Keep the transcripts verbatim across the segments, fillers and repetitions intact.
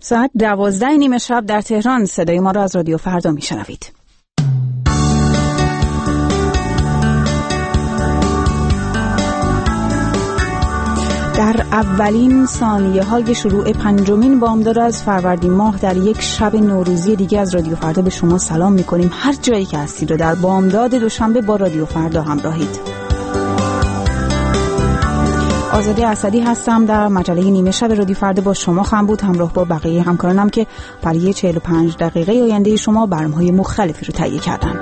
ساعت دوازده نیمه شب در تهران صدای ما را از رادیو فردا میشنوید. در اولین ثانیه های شروع پنجمین بامداد از فروردین ماه در یک شب نوروزی دیگه از رادیو فردا به شما سلام میکنیم. هر جایی که هستید و در بامداد دوشنبه با رادیو فردا همراهید. آزادی اسدی هستم. در مجله نیمه شب رادیو فردا با شما خواهم بود، همراه با بقیه همکارانم که برای چهل و پنج دقیقه آینده شما برنامه‌های مختلفی رو تهیه کردن.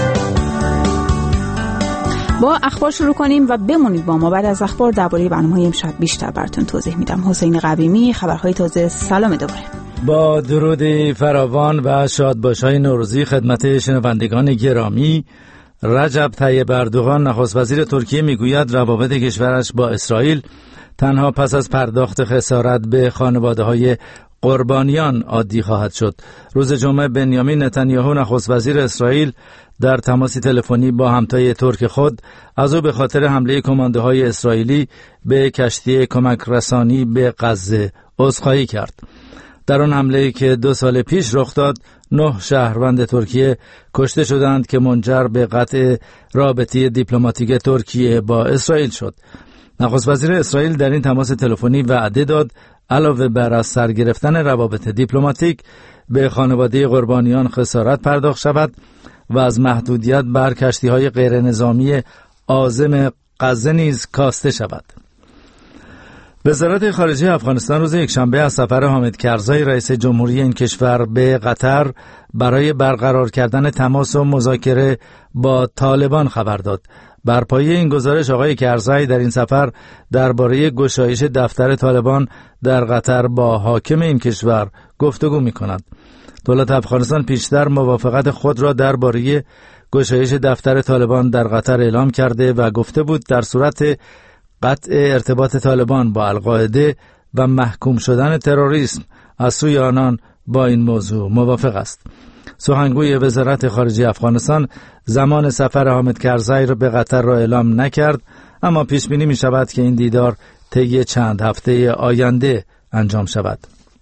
با اخبار شروع کنیم و بمونید با ما. بعد از اخبار درباره برنامه‌های امشب بیشتر براتون توضیح میدم. حسین قویمی، خبرهای تازه. سلام دوباره. با درود فراوان و شادباش‌های نوروزی خدمت شنوندگان گرامی. رجب طیب اردوغان نخست وزیر ترکیه میگوید روابط کشورش با اسرائیل تنها پس از پرداخت خسارت به خانواده‌های قربانیان عادی خواهد شد. روز جمعه بنیامین نتانیاهو نخست وزیر اسرائیل در تماسی تلفنی با همتای ترک خود از او به خاطر حمله کماندوهای اسرائیلی به کشتی کمک رسانی به غزه عذرخواهی کرد. در آن حمله که دو سال پیش رخ داد، نه شهروند ترکیه کشته شدند که منجر به قطع رابطه دیپلماتیک ترکیه با اسرائیل شد. نخست وزیر اسرائیل در این تماس تلفنی وعده داد علاوه بر از سر گرفتن روابط دیپلماتیک به خانواده قربانیان خسارت پرداخت شود و از محدودیت بر کشتی‌های غیر نظامی عازم غزه نیز کاسته شود. وزارت خارجه افغانستان روز یکشنبه از سفر حامد کرزای رئیس جمهوری این کشور به قطر برای برقرار کردن تماس و مذاکره با طالبان خبر داد. بر پایه این گزارش آقای کرزای در این سفر درباره گشایش دفتر طالبان در قطر با حاکم این کشور گفتگو می‌کند. دولت افغانستان پیشتر موافقت خود را درباره گشایش دفتر طالبان در قطر اعلام کرده و گفته بود در صورت قطع ارتباط طالبان با القاعده و محکوم شدن تروریسم از سوی آنان با این موضوع موافق است. سخنگوی وزارت خارجه افغانستان زمان سفر حامد کرزای را به قطر را اعلام نکرد، اما پیش بینی می شود که این دیدار طی چند هفته آینده انجام شود.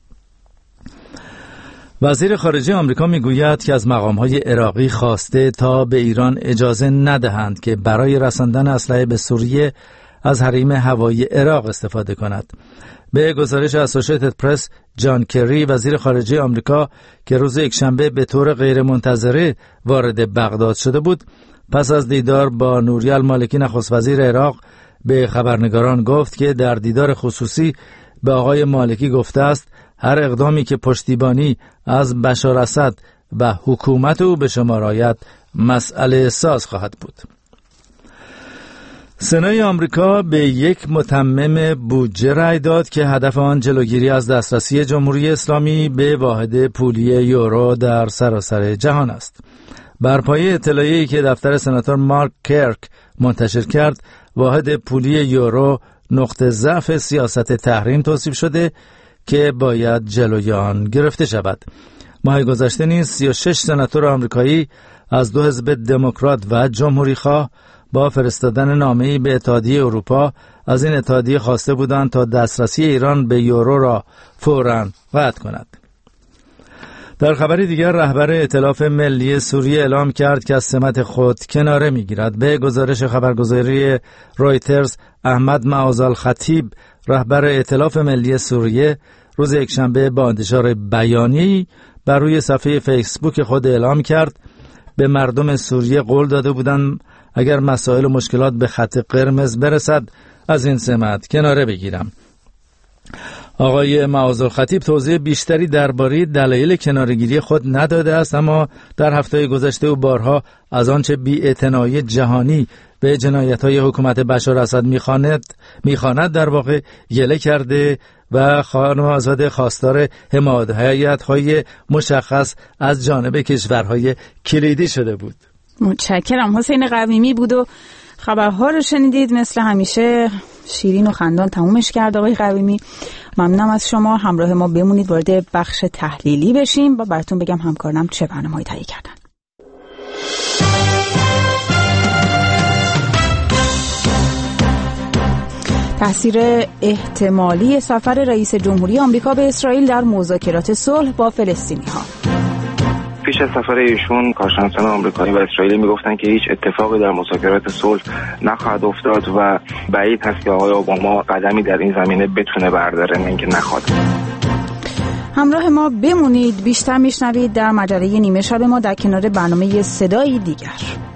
وزیر خارجه آمریکا میگوید که از مقام‌های عراقی خواسته تا به ایران اجازه ندهند که برای رساندن اسلحه به سوریه از حریم هوایی عراق استفاده کند. به گزارش اسوسییتد پرس، جان کری وزیر خارجه آمریکا که روز یکشنبه به طور غیرمنتظره وارد بغداد شده بود، پس از دیدار با نوری المالکی نخست وزیر عراق به خبرنگاران گفت که در دیدار خصوصی به آقای مالکی گفته است هر اقدامی که پشتیبانی از بشار اسد و حکومت او به شمار آید مسئله ساز خواهد بود. سنای آمریکا به یک متمم بودجه رأی داد که هدف آن جلوگیری از دسترسی جمهوری اسلامی به واحد پولی یورو در سراسر جهان است. بر پایه اطلاعیه‌ای که دفتر سناتور مارک کرک منتشر کرد، واحد پولی یورو نقطه ضعف سیاست تحریم توصیف شده که باید جلوی آن گرفته شود. ماه گذشته نیز سی و شش سناتور آمریکایی از دو حزب دموکرات و جمهوری خواه با فرستادن نامه‌ای به اتحادیه اروپا از این اتحادیه خواسته بودند تا دسترسی ایران به یورو را فوراً قطع کند. در خبری دیگر رهبر ائتلاف ملی سوریه اعلام کرد که از سمت خود کناره می‌گیرد. به گزارش خبرگزاری رویترز، احمد معاذالخطیب رهبر ائتلاف ملی سوریه روز یکشنبه با انتشار بیانیه‌ای بر روی صفحه فیسبوک خود اعلام کرد به مردم سوریه قول داده بودند اگر مسائل و مشکلات به خط قرمز برسد از این سمت کناره بگیرم. آقای معاذالخطیب توضیح بیشتری درباره دلایل کناره‌گیری خود نداده است، اما در هفته گذشته او بارها از آنچه بی‌اعتنایی جهانی به جنایت‌های حکومت بشار اسد می‌خواند می‌خواند در واقع گله کرده و خانم آزاده خواستار حمایت‌های مشخص از جانب کشورهای کلیدی شده بود. متشکرم. حسین قویمی بود و خبرها رو شنیدید. مثل همیشه شیرین و خندان تمومش کرد آقای قویمی. ممنونم از شما. همراه ما بمونید، وارد بخش تحلیلی بشیم و براتون بگم همکارانم چه برنامه‌ای تهیه کردن. تأثیر احتمالی سفر رئیس جمهوری آمریکا به اسرائیل در مذاکرات صلح با فلسطینی‌ها. پیش از سفر ایشون کارشناسان آمریکایی و اسرائیلی میگفتن که هیچ اتفاقی در مذاکرات صلح نخواهد افتاد و بعید هست که آقای اوباما قدمی در این زمینه بتونه برداره، نه اینکه نخواد. همراه ما بمونید، بیشتر میشنوید در مجله نیمه شب ما در کنار برنامه صدایی دیگر.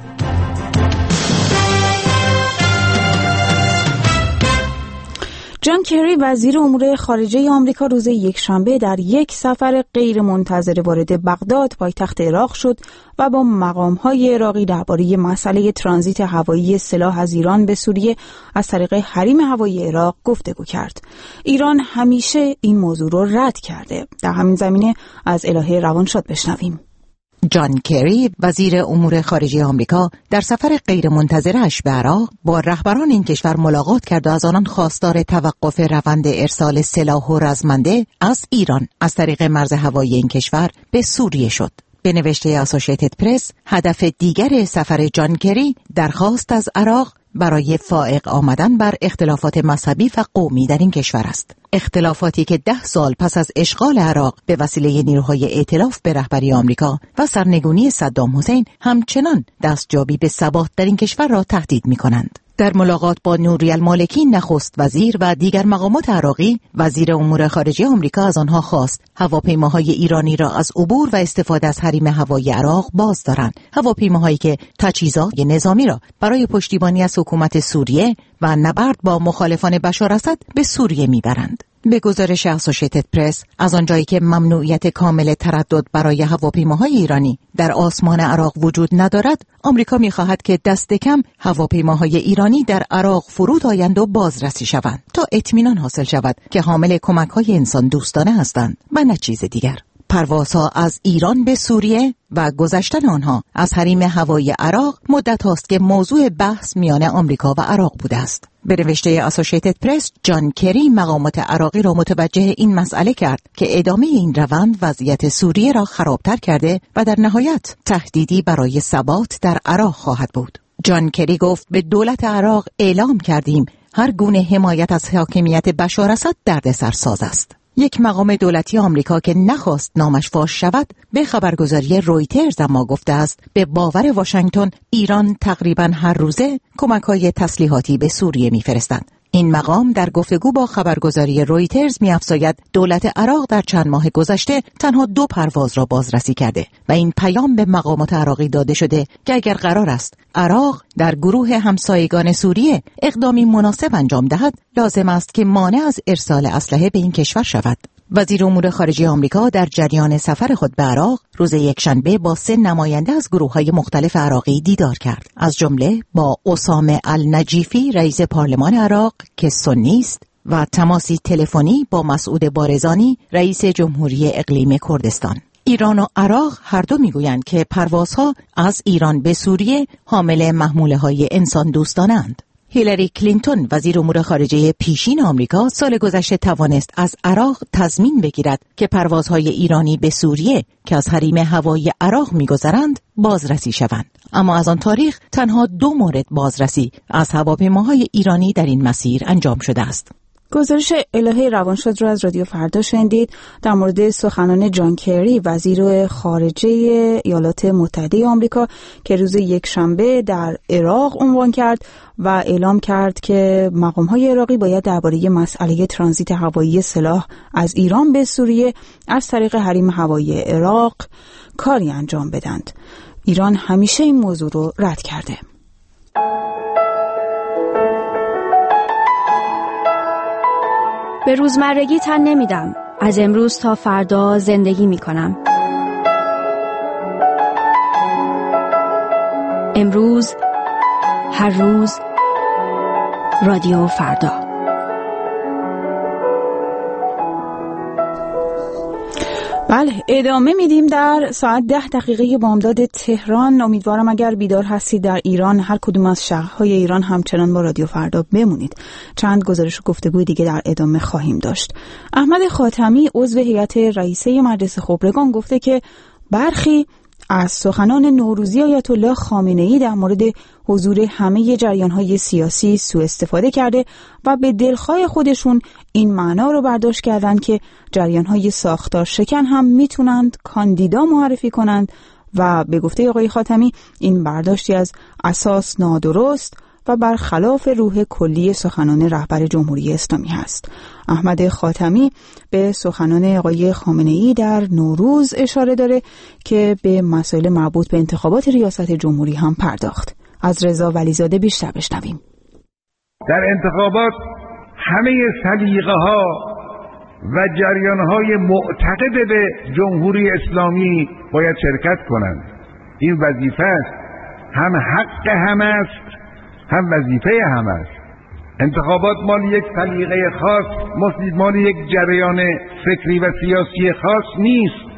جان کری وزیر امور خارجه آمریکا روز یکشنبه در یک سفر غیر منتظره وارد بغداد پایتخت عراق شد و با مقام‌های عراقی درباره مسئله ترانزیت هوایی سلاح از ایران به سوریه از طریق حریم هوایی عراق گفتگو کرد. ایران همیشه این موضوع را رد کرده. در همین زمینه از الهه روانشاد بشنویم. جان کری وزیر امور خارجه آمریکا در سفر غیرمنتظره‌اش به عراق با رهبران این کشور ملاقات کرد و از آنان خواستار توقف روند ارسال سلاح و رزمنده از ایران از طریق مرز هوایی این کشور به سوریه شد. به نوشته اسوسییتد پرس، هدف دیگر سفر جان کری درخواست از عراق برای فائق آمدن بر اختلافات مذهبی و قومی در این کشور است. اختلافاتی که ده سال پس از اشغال عراق به وسیله نیروهای ائتلاف به رهبری آمریکا و سرنگونی صدام حسین همچنان دستیابی به ثبات در این کشور را تهدید می‌کنند. در ملاقات با نوری المالکی نخست وزیر و دیگر مقامات عراقی، وزیر امور خارجه آمریکا از آنها خواست هواپیماهای ایرانی را از عبور و استفاده از حریم هوایی عراق باز دارند. هواپیماهایی که تجهیزات نظامی را برای پشتیبانی از حکومت سوریه و نبرد با مخالفان بشار اسد به سوریه میبرند. به گزارش اسوسییتد پرس، از آنجایی که ممنوعیت کامل تردد برای هواپیماهای ایرانی در آسمان عراق وجود ندارد، آمریکا می‌خواهد که دست کم هواپیماهای ایرانی در عراق فرود آیند و بازرسی شوند تا اطمینان حاصل شود که حامل کمک‌های انسان دوستانه هستند و نه چیز دیگر. پروازها از ایران به سوریه و گذشتن آنها از حریم هوایی عراق مدت هاست که موضوع بحث میان آمریکا و عراق بوده است. به نوشته اسوسییتد پرس، جان کری مقامات عراقی را متوجه این مسئله کرد که ادامه این روند وضعیت سوریه را خرابتر کرده و در نهایت تهدیدی برای ثبات در عراق خواهد بود. جان کری گفت به دولت عراق اعلام کردیم هر گونه حمایت از حاکمیت بشار اسد دردسرساز است. یک مقام دولتی آمریکا که نخواست نامش فاش شود به خبرگزاری رویترز اما گفته است به باور واشنگتن ایران تقریباً هر روزه کمک‌های تسلیحاتی به سوریه می‌فرستند. این مقام در گفتگو با خبرگزاری رویترز می‌افزاید دولت عراق در چند ماه گذشته تنها دو پرواز را بازرسی کرده و این پیام به مقامات عراقی داده شده که اگر قرار است عراق در گروه همسایگان سوریه اقدامی مناسب انجام دهد، لازم است که مانع از ارسال اسلحه به این کشور شود. وزیر امور خارجه آمریکا در جریان سفر خود به عراق روز یکشنبه با سه نماینده از گروه‌های مختلف عراقی دیدار کرد، از جمله با اسامه النجیفی رئیس پارلمان عراق که سنی است و تماسی تلفنی با مسعود بارزانی رئیس جمهوری اقلیم کردستان. ایران و عراق هر دو میگویند که پروازها از ایران به سوریه حامل محموله‌های انسان دوستانند. هیلاری کلینتون وزیر امور خارجه پیشین آمریکا سال گذشته توانست از عراق تضمین بگیرد که پروازهای ایرانی به سوریه که از حریم هوایی عراق می‌گذرند بازرسی شوند، اما از آن تاریخ تنها دو مورد بازرسی از هواپیماهای ایرانی در این مسیر انجام شده است. گزارش الهه روانشاد را از رادیو فردا شنیدید در مورد سخنان جان کری وزیر خارجه ایالات متحده آمریکا که روز یکشنبه در عراق عنوان کرد و اعلام کرد که مقام‌های عراقی باید درباره مسئله ترانزیت هوایی سلاح از ایران به سوریه از طریق حریم هوایی عراق کاری انجام بدند. ایران همیشه این موضوع رو رد کرده. به روزمرگی تن نمیدم. از امروز تا فردا زندگی میکنم. امروز، هر روز، رادیو فردا. بله، ادامه میدیم در ساعت ده دقیقه بامداد تهران. امیدوارم اگر بیدار هستید در ایران، هر کدوم از شهرهای ایران همچنان با رادیو فردا بمونید. چند گزارش و گفتگوی دیگه در ادامه خواهیم داشت. احمد خاتمی عضو هیئت رئیسه مجلس خبرگان گفته که برخی از سخنان نوروزی آیت الله خامنه‌ای در مورد حضور همه جریان‌های سیاسی سوء استفاده کرده و به دلخواه خودشون این معنا رو برداشت کردند که جریان‌های ساختار شکن هم میتونند کاندیدا معرفی کنند و به گفته آقای خاتمی این برداشتی از اساس نادرست و برخلاف روح کلی سخنان رهبر جمهوری اسلامی هست. احمد خاتمی به سخنان آقای خامنه‌ای در نوروز اشاره داره که به مسائل مربوط به انتخابات ریاست جمهوری هم پرداخت. از رضا ولیزاده بیشتر بشنویم. در انتخابات همه سلیقه ها و جریان های معتقد به جمهوری اسلامی باید شرکت کنند. این وظیفه است، هم حق هم است هم وظیفه هم است. انتخابات مال یک سلیقه خاص، مال یک جریان فکری و سیاسی خاص نیست.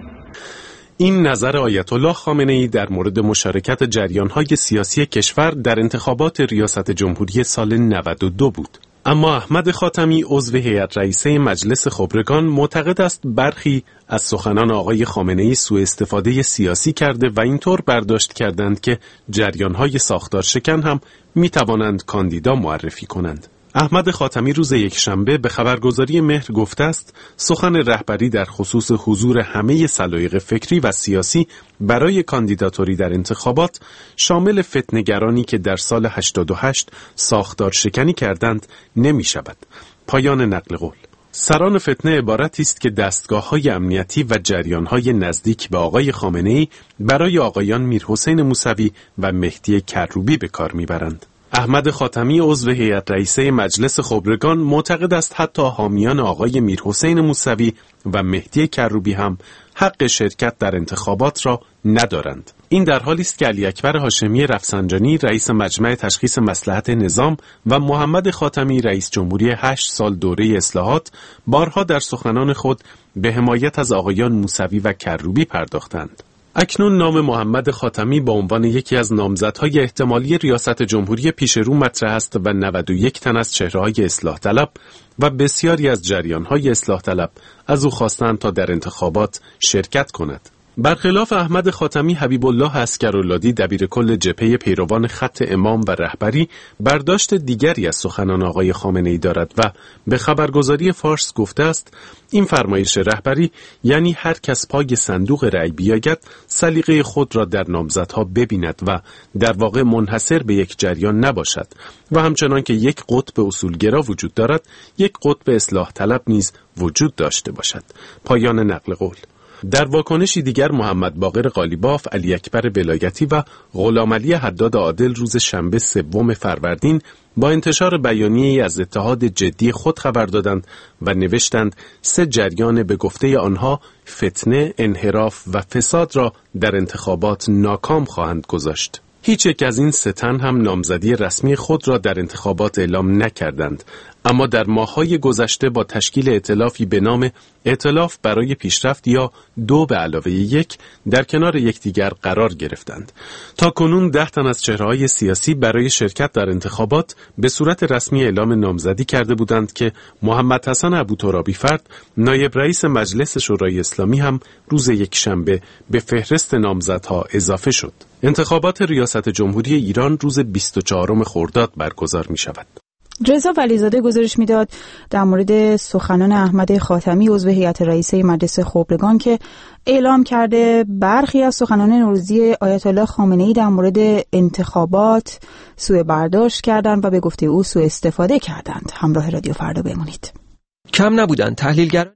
این نظر آیت الله خامنه‌ای در مورد مشارکت جریان‌های سیاسی کشور در انتخابات ریاست جمهوری سال نود و دو بود. اما احمد خاتمی عضو هیئت رئیسه مجلس خبرگان معتقد است برخی از سخنان آقای خامنه‌ای سوء استفاده سیاسی کرده و اینطور برداشت کردند که جریان‌های ساختار شکن هم می‌توانند کاندیدا معرفی کنند. احمد خاتمی روز یکشنبه به خبرگزاری مهر گفته است سخن رهبری در خصوص حضور همه سلایق فکری و سیاسی برای کاندیداتوری در انتخابات شامل فتنه‌گرانی که در سال هشتاد و هشت ساختار شکنی کردند نمی شود. پایان نقل قول. سران فتنه عبارتی است که دستگاه‌های امنیتی و جریان‌های نزدیک به آقای خامنه‌ای برای آقایان میرحسین موسوی و مهدی کروبی به کار می‌برند. احمد خاتمی عضو هیئت رئیسه مجلس خبرگان معتقد است حتی حامیان آقای میرحسین موسوی و مهدی کروبی هم حق شرکت در انتخابات را ندارند. این در حالی است که علی اکبر هاشمی رفسنجانی رئیس مجمع تشخیص مصلحت نظام و محمد خاتمی رئیس جمهوری هشت سال دوره اصلاحات بارها در سخنان خود به حمایت از آقایان موسوی و کروبی پرداختند. اکنون نام محمد خاتمی با عنوان یکی از نامزدهای احتمالی ریاست جمهوری پیش رو مطرح است و نود و یک تن از چهره‌های اصلاح طلب و بسیاری از جریان‌های اصلاح طلب از او خواستند تا در انتخابات شرکت کند. برخلاف احمد خاتمی، حبیب الله عسکراللادی دبیر کل جبهه پیروان خط امام و رهبری برداشت دیگری از سخنان آقای خامنه‌ای دارد و به خبرگزاری فارس گفته است این فرمایش رهبری یعنی هر کس پای صندوق رأی بیاید سلیقه خود را در نامزدها ببیند و در واقع منحصر به یک جریان نباشد و همچنان که یک قطب اصولگرا وجود دارد یک قطب اصلاح طلب نیز وجود داشته باشد. پایان نقل قول. در واکنشی دیگر محمد باقر قالیباف، علی اکبر ولایتی و غلام علی حداد عادل روز شنبه سوم فروردین با انتشار بیانیه‌ای از اتحاد جدی خود خبر دادند و نوشتند سه جریان به گفته آنها فتنه، انحراف و فساد را در انتخابات ناکام خواهند گذاشت. هیچ یک از این سه تن هم نامزدی رسمی خود را در انتخابات اعلام نکردند، اما در ماه‌های گذشته با تشکیل ائتلافی به نام ائتلاف برای پیشرفت یا دو به علاوه یک در کنار یکدیگر قرار گرفتند. تا کنون ده تن از چهره‌های سیاسی برای شرکت در انتخابات به صورت رسمی اعلام نامزدی کرده بودند که محمد حسن ابوترابی فرد، نایب رئیس مجلس شورای اسلامی هم روز یکشنبه به فهرست نامزدها اضافه شد. انتخابات ریاست جمهوری ایران روز بیست و چهارم خرداد برگزار می شود. رضا ولیزاده گزارش میداد در مورد سخنان احمد خاتمی عضو هیئت رئیسه مجلس خبرگان که اعلام کرده برخی از سخنان نوروزی آیت الله خامنه‌ای در مورد انتخابات سوء برداشت کردند و به گفته او سوء استفاده کردند. همراه رادیو فردا بمونید. کم نبودن تحلیلگران.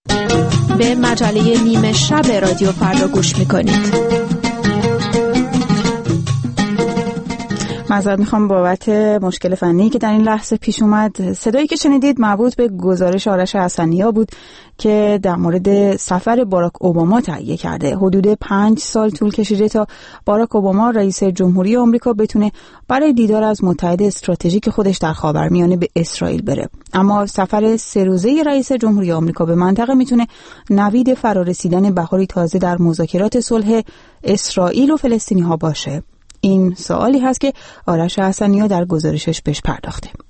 به مجله نیمه شب رادیو فردا گوش میکنید. معذرت میخوام بابت مشکل فنی که در این لحظه پیش اومد. صدایی که شنیدید مربوط به گزارش آرش حسنی‌ها بود که در مورد سفر باراک اوباما تهیه کرده. حدود پنج سال طول کشیده تا باراک اوباما رئیس جمهوری آمریکا بتونه برای دیدار از متحد استراتژیک خودش در خاورمیانه به اسرائیل بره. اما سفر سه روزه رئیس جمهوری آمریکا به منطقه میتونه نوید فرارسیدن بهاری تازه در مذاکرات صلح اسرائیل و فلسطینی‌ها باشه. این سوالی هست که آرش حسنی‌ها در گزارشش بهش پرداخته.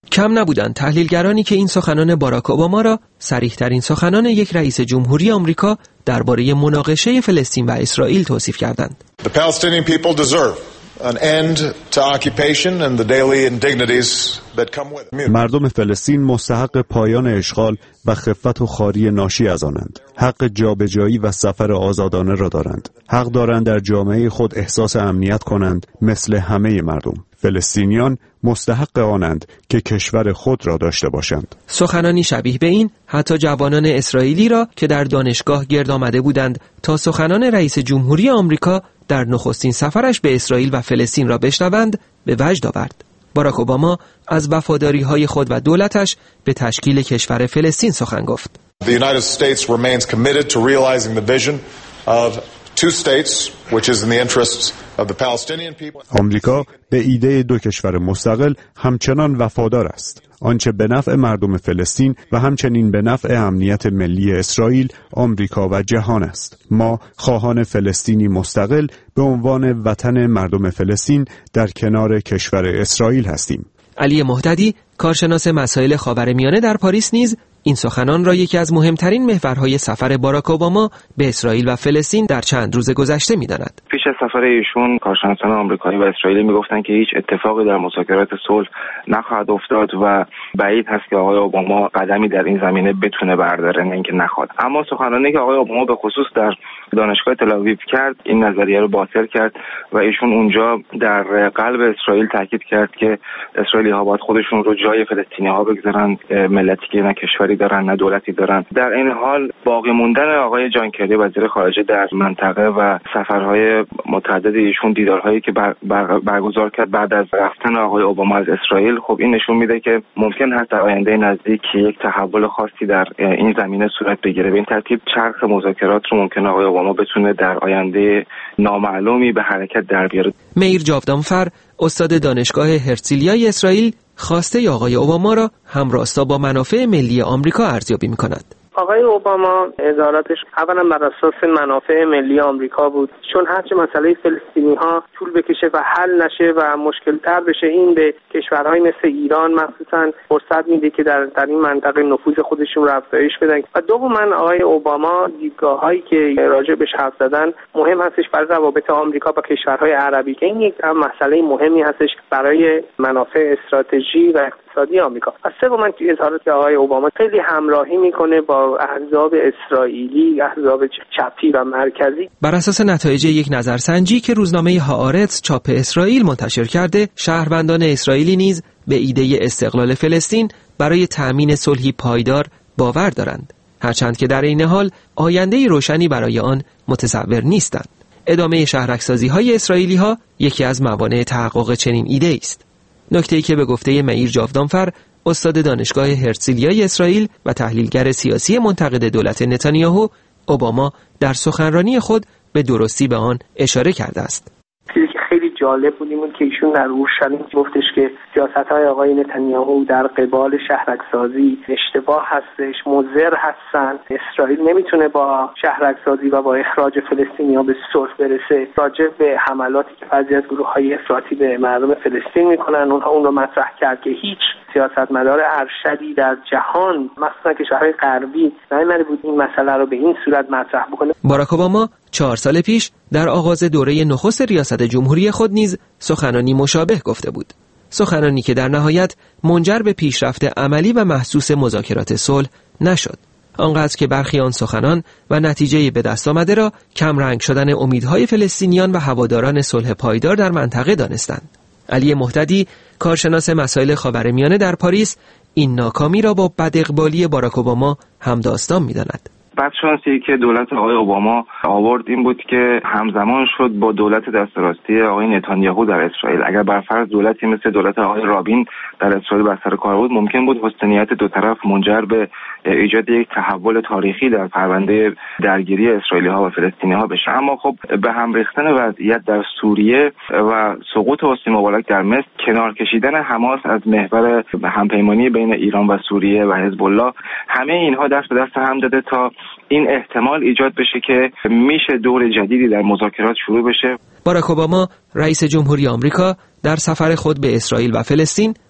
کم نبودند تحلیلگرانی که این سخنان باراک اوباما را صریح‌ترین سخنان یک رئیس جمهوری آمریکا درباره مناقشه فلسطین و اسرائیل توصیف کردند. The Palestinian people deserve an end to occupation and the daily indignities that come with it. مردم فلسطین مستحق پایان اشغال و خفت و خواری ناشی از آنند. حق جابجایی و سفر آزادانه را دارند. حق دارند در جامعه خود احساس امنیت کنند مثل همه مردم. فلسطینیان مستحق آنند که کشور خود را داشته باشند. سخنانی شبیه به این حتی جوانان اسرائیلی را که در دانشگاه گرد آمده بودند تا سخنان رئیس جمهوری آمریکا در نخستین سفرش به اسرائیل و فلسطین را بشنوند به وجد آورد. باراک اوباما از وفاداری‌های خود و دولتش به تشکیل کشور فلسطین سخن گفت. The United States remains committed to realizing the vision of two states which is in the interests of the Palestinian people. آمریکا به ایده دو کشور مستقل همچنان وفادار است. آنچه به نفع مردم فلسطین و همچنین به نفع امنیت ملی اسرائیل، آمریکا و جهان است. ما خواهان فلسطینی مستقل به عنوان وطن مردم فلسطین در کنار کشور اسرائیل هستیم. علی مهددی، کارشناس مسائل خاورمیانه در پاریس نیز این سخنان را یکی از مهمترین محورهای سفر باراک اوباما به اسرائیل و فلسطین در چند روز گذشته می‌داند. پیش از سفر ایشون کارشناسان آمریکایی و اسرائیلی میگفتن که هیچ اتفاقی در مذاکرات صلح نخواهد افتاد و بعید هست که آقای اوباما قدمی در این زمینه بتونه برداره، نه اینکه نخواد. اما سخنرانی که آقای اوباما به خصوص در دانشگاه تل‌آویو کرد این نظریه رو باطل کرد و ایشون اونجا در قلب اسرائیل تاکید کرد که اسرائیلی‌ها باید خودشون رو جای فلسطینی‌ها بگذارن، ملتی که نه کشوری دارن نه دولتی دارن. در این حال باقی موندن آقای جان کری وزیر خارجه در منطقه و سفرهای متعدد ایشون، دیدارهایی که بر بر برگزار کرد بعد از رفتن آقای اوباما از اسرائیل، خب این نشون میده که ممکن هست در آینده نزدیک یک تحول خاصی در این زمینه صورت بگیره. به این ترتیب چرخ مذاکرات رو ممکن آقای اوباما بتونه در آینده نامعلومی به حرکت در بیاره. میر جاودانفر، استاد دانشگاه هرتزلیای اسرائیل، خواسته آقای اوباما را همراستا با منافع ملی آمریکا ارزیابی می‌کند. آقای اوباما اظهاراتش اولا بر اساس منافع ملی آمریکا بود، چون هرچه مسئله فلسطینی ها طول بکشه و حل نشه و مشکل تر بشه، این به کشورهای مثل ایران مخصوصا فرصت میده که در در این منطقه نفوذ خودشون رو افزایش بدن. و دوما آقای اوباما دیدگاه هایی که راجع بهش حرف زدن مهم هستش برای روابط آمریکا با کشورهای عربی، که این یک مسئله مهمی هستش برای منافع استراتژی و اقتصادی آمریکا. از سوم اظهارات آقای اوباما خیلی همراهی میکنه با احزاب اسرائیلی، احزاب چپی و مرکزی. بر اساس نتایج یک نظرسنجی که روزنامه هآرتس چاپ اسرائیل منتشر کرده، شهروندان اسرائیلی نیز به ایده استقلال فلسطین برای تأمین صلحی پایدار باور دارند، هرچند که در این حال آینده روشنی برای آن متصور نیستند. ادامه شهرک‌سازی‌های اسرائیلی‌ها یکی از موانع تحقق چنین ایده‌ای است. نکته‌ای که به گفته میر جاودانفر، استاد دانشگاه هرتزلیای اسرائیل و تحلیلگر سیاسی منتقد دولت نتانیاهو، اوباما در سخنرانی خود به درستی به آن اشاره کرده است. خیلی جالب بود این که ایشون در اورشلیم گفتش که سیاست‌های آقای نتانیاهو در قبال شهرک‌سازی اشتباه هستش، مضر هستن. اسرائیل نمیتونه با شهرک‌سازی و با اخراج فلسطینی‌ها به صلح برسه. راجع به حملاتی که بعضی از گروه‌های افراطی به مردم فلسطین میکنن، اونها اون رو مطرح کرد که هیچ سیاستمدار ارشدی در جهان، مخصوصا کشورهای غربی، نمی‌ره بود این مسئله رو به این صورت مطرح بکنه. باراک اوباما چهار سال پیش در آغاز دوره نخست ریاست جمهوری خود نیز سخنانی مشابه گفته بود. سخنانی که در نهایت منجر به پیشرفت عملی و محسوس مذاکرات صلح نشد. آنقدر که برخی آن سخنان و نتیجه به دست آمده را کم رنگ شدن امیدهای فلسطینیان و هواداران صلح پایدار در منطقه دانستند. علی مهددی، کارشناس مسائل خاورمیانه در پاریس، این ناکامی را با بداقبالی باراک اوباما همداستان می‌داند. بدشانسی که دولت آقای اوباما آورد این بود که همزمان شد با دولت دست راستی آقای نتانیاهو در اسرائیل. اگر بر فرض دولتی مثل دولت آقای رابین در اسرائیل بر سر کار بود، ممکن بود حسنیت دو طرف منجر به ایجاد یک تحول تاریخی در پرونده درگیری اسرائیلی‌ها و فلسطینی‌ها بشه. اما خب به هم ریختن وضعیت در سوریه و سقوط حسنی مبارک در مصر، کنار کشیدن حماس از محور همپیمانی بین ایران و سوریه و حزب الله، همه اینها دست به دست هم داده تا این احتمال ایجاد بشه که میشه دور جدیدی در مذاکرات شروع بشه. باراک اوباما، رئیس جمهوری آمریکا، در سفر خود به اسرائیل و فلسطین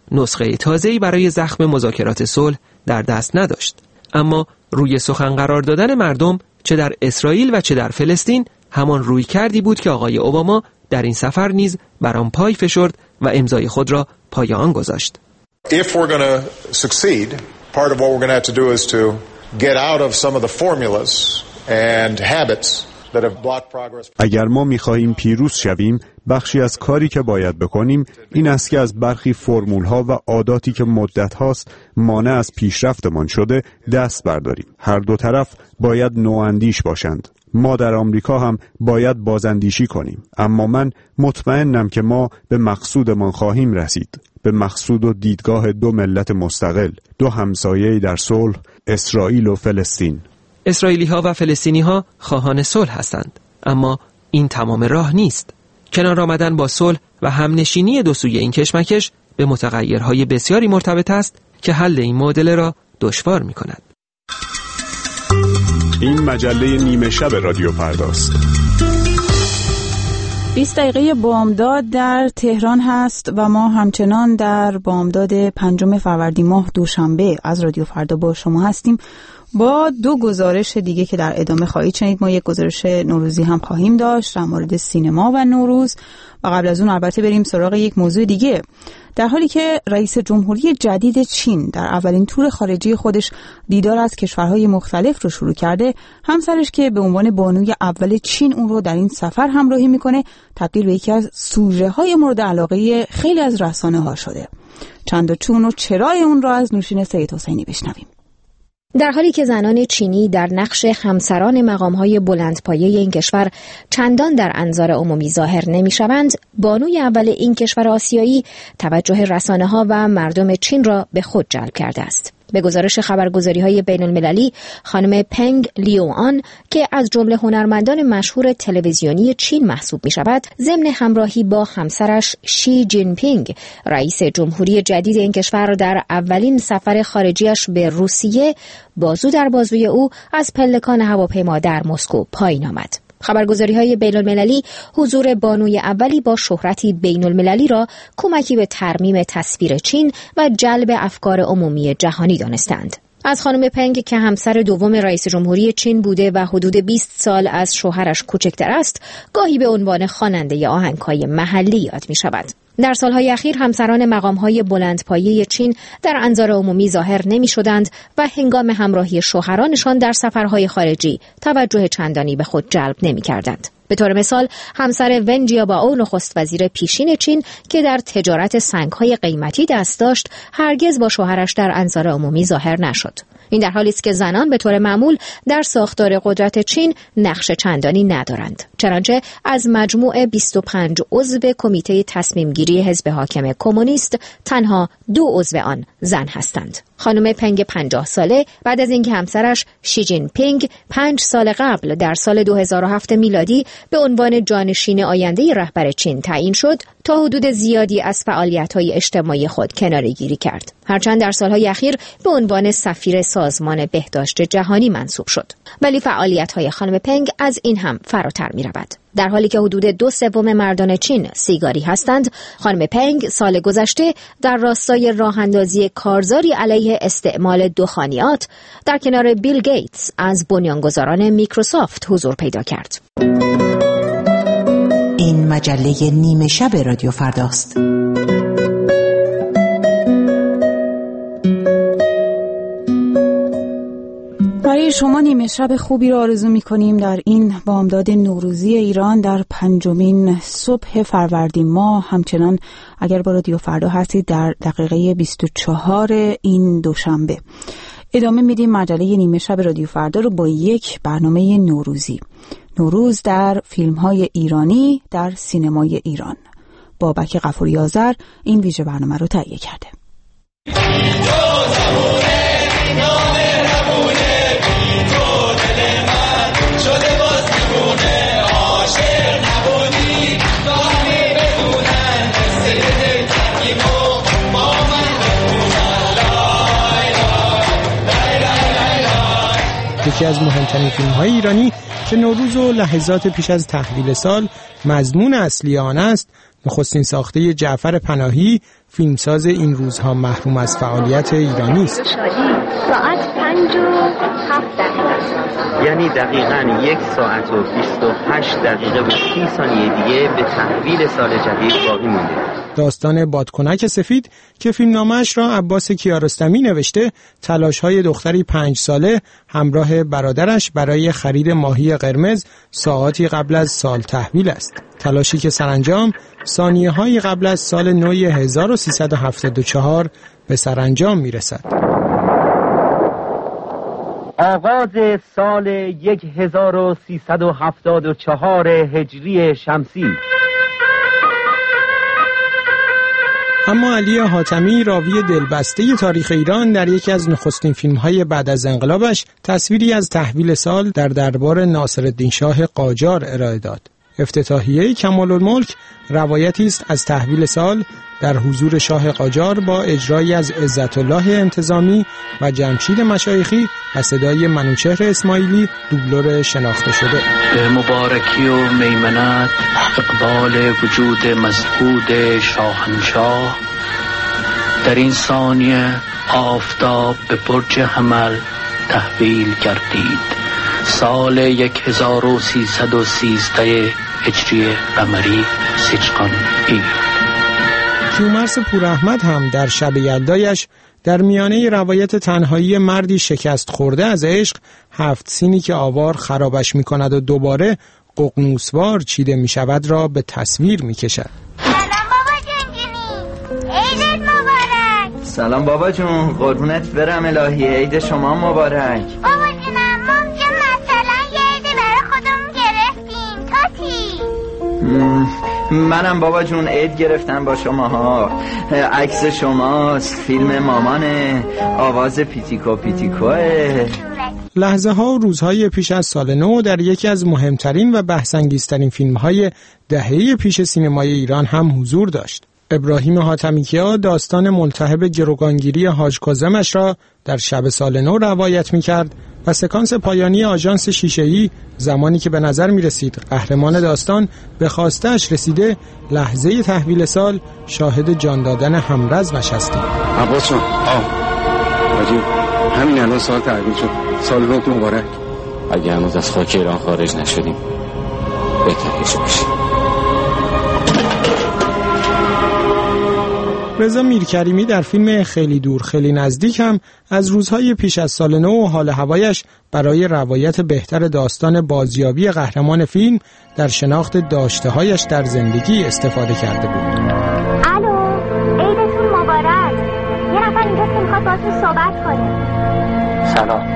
نسخه تازه‌ای برای زخم مذاکرات صلح در دست نداشت. اما روی سخن قرار دادن مردم چه در اسرائیل و چه در فلسطین همان روی کردی بود که آقای اوباما در این سفر نیز بر آن پای فشرد و امضای خود را پای آن گذاشت. If we're going to succeed, part of what we're going to have to do is to get out of some of the formulas and habits that have blocked progress. اگر ما می‌خواهیم پیروز شویم، بخشی از کاری که باید بکنیم این است که از برخی فرمول‌ها و عاداتی که مدت هاست مانع از پیشرفتمان شده دست برداریم. هر دو طرف باید نواندیش باشند. ما در آمریکا هم باید بازاندیشی کنیم، اما من مطمئنم که ما به مقصودمان خواهیم رسید، به مقصود و دیدگاه دو ملت مستقل، دو همسایه در صلح، اسرائیل و فلسطین. اسرائیلی ها و فلسطینی ها خواهان صلح هستند، اما این تمام راه نیست. کنار آمدن با صلح و همنشینی دو سوی این کشمکش به متغیرهای بسیاری مرتبط است که حل این معضله را دشوار می کند. این مجله نیمه شب رادیو فرداست. بیست دقیقه بامداد در تهران هست و ما همچنان در بامداد پنجم فروردین ماه دوشنبه از رادیو فردا با شما هستیم با دو گزارش دیگه که در ادامه خواهید شنید. ما یک گزارش نوروزی هم خواهیم داشت در مورد سینما و نوروز و قبل از اون البته بریم سراغ یک موضوع دیگه. در حالی که رئیس جمهوری جدید چین در اولین تور خارجی خودش دیدار از کشورهای مختلف رو شروع کرده، همسرش که به عنوان بانوی اول چین اون رو در این سفر همراهی میکنه تبدیل به یکی از سوژه های مورد علاقه خیلی از رسانه ها شده. چند و چون و چرای اون رو از نوشین سید حسینی بشنویم. در حالی که زنان چینی در نقش همسران مقام‌های بلندپایه این کشور چندان در انظار عمومی ظاهر نمی‌شوند، بانوی اول این کشور آسیایی توجه رسانه‌ها و مردم چین را به خود جلب کرده است. به گزارش خبرگزاری‌های بین‌المللی، خانم پنگ لیوآن که از جمله هنرمندان مشهور تلویزیونی چین محسوب می‌شود، ضمن همراهی با همسرش شی جین پینگ، رئیس جمهوری جدید این کشور، در اولین سفر خارجیش به روسیه بازو در بازوی او از پلکان هواپیما در مسکو پایین آمد. خبرگزاری‌های بین‌المللی حضور بانوی اولی با شهرتی بین‌المللی را کمکی به ترمیم تصویر چین و جلب افکار عمومی جهانی دانستند. از خانم پنگ که همسر دوم رئیس جمهوری چین بوده و حدود بیست سال از شوهرش کوچکتر است، گاهی به عنوان خواننده آهنگ‌های محلی یاد می‌شود. در سالهای اخیر همسران مقام‌های بلندپایه چین در انظار عمومی ظاهر نمی‌شدند و هنگام همراهی شوهرانشان در سفرهای خارجی توجه چندانی به خود جلب نمی‌کردند. به طور مثال همسر ون جیابائو، نخست وزیر پیشین چین که در تجارت سنگ‌های قیمتی دست داشت، هرگز با شوهرش در انظار عمومی ظاهر نشد. این در حالی است که زنان به طور معمول در ساختار قدرت چین نقش چندانی ندارند. چنانچه از مجموع بیست و پنج عضو کمیته تصمیم گیری حزب حاکم کمونیست تنها دو عضو آن زن هستند. خانم پنگ پنجاه ساله بعد از اینکه همسرش شی جین پینگ پنج سال قبل در سال دو هزار و هفت میلادی به عنوان جانشین آینده رهبر چین تعیین شد، تا حدود زیادی از فعالیت‌های اجتماعی خود کناره‌گیری کرد. هرچند در سالهای اخیر به عنوان سفیر سازمان بهداشت جهانی منصوب شد، ولی فعالیت‌های خانم پنگ از این هم فراتر می‌رود. در حالی که حدود دو سوم مردان چین سیگاری هستند، خانم پنگ سال گذشته در راستای راه‌اندازی کارزاری علیه استعمال دخانیات در کنار بیل گیتس از بنیانگذاران میکروسافت حضور پیدا کرد. این مجله نیمه شب رادیو فرداست. برای شما نیمه شب خوبی رو آرزو می‌کنیم در این بامداد نوروزی ایران در پنجمین صبح فروردین ماه. همچنان اگر با رادیو فردا هستید در دقیقه بیست و چهار این دوشنبه ادامه میدیم مجله نیمه شب رادیو فردا رو با یک برنامه نوروزی. نوروز در فیلم‌های ایرانی در سینمای ایران. بابک غفوری آذر این ویژه برنامه رو تهیه کرده. یکی از مهمترین فیلم‌های ایرانی که نوروز و لحظات پیش از تحویل سال مضمون اصلی آن است، نخستین ساخته جعفر پناهی، فیلمساز این روزها محروم از فعالیت ایرانی است. ساعت پنج و هفت دقیقه، یعنی دقیقاً یک ساعت و بیست و هشت دقیقه و سی ثانیه دیگه به تحویل سال جدید باقی مونده. داستان بادکنک سفید که فیلمنامه‌اش را عباس کیارستمی نوشته، تلاش‌های دختری پنج ساله همراه برادرش برای خرید ماهی قرمز ساعاتی قبل از سال تحویل است. تلاشی که سرانجام ثانیه‌های قبل از سال نو هزار و سیصد و هفتاد و چهار به سرانجام می‌رسد. آغاز سال هزار و سیصد و هفتاد و چهار هجری شمسی. اما علی حاتمی، راوی دلبسته تاریخ ایران، در یکی از نخستین فیلم‌های بعد از انقلابش تصویری از تحویل سال در دربار ناصرالدین شاه قاجار ارائه داد. افتتاحیه کمال‌الملک روایتی است از تحویل سال در حضور شاه قاجار با اجرایی از عزت الله انتظامی و جمشید مشایخی و صدای منوچهر اسماعیلی، دوبلور شناخته شده. به مبارکی و میمنت اقبال وجود مزهود شاهنشاه، در این ثانیه آفتاب به برج حمل تحویل گردید. سال هزار و سیصد و سیزده هجری قمری سیچقان ای. کیومرث پوراحمد هم در شب یلدایش در میانه روایت تنهایی مردی شکست خورده از عشق، هفت سینی که آوار خرابش می کند و دوباره ققنوسوار چیده می شود را به تصویر می کشد. سلام بابا جنگینی، عیدت مبارک. سلام بابا جون، قربونت برم الهی، عید شما مبارک. بابا جونم ممکن مثلا یه عیده برای خودمون گرفتیم، تا چی؟ منم بابا جون عید گرفتم با شماها. عکس شماست، فیلم مامانه، آواز پیتیکو پیتیکوه. لحظه ها و روزهای پیش از سال نو در یکی از مهمترین و بحث‌انگیزترین فیلم‌های دهه پیش سینمای ایران هم حضور داشت. ابراهیم حاتمیکیا داستان ملتهب گروگانگیری حاج کاظمش را در شب سال نو روایت می‌کرد و سکانس پایانی آژانس شیشه‌ای، زمانی که به نظر می‌رسید قهرمان داستان به خواسته‌اش رسیده، لحظه تحویل سال، شاهد جان دادن همرزمش هستیم. عباس جان، آه حاجی، همین الان سال تحویل شد. سال نو مبارک. اگه هنوز از خاک ایران خارج نشدیم بهتره باشیم. رضا میرکریمی در فیلم خیلی دور خیلی نزدیک هم از روزهای پیش از سال نو و حال هوایش برای روایت بهتر داستان بازیابی قهرمان فیلم در شناخت داشته‌هایش در زندگی استفاده کرده بود. الو، عیدتون مبارک. یه نفر اینجا که میخواد باهاتون صحبت کنه. سلام.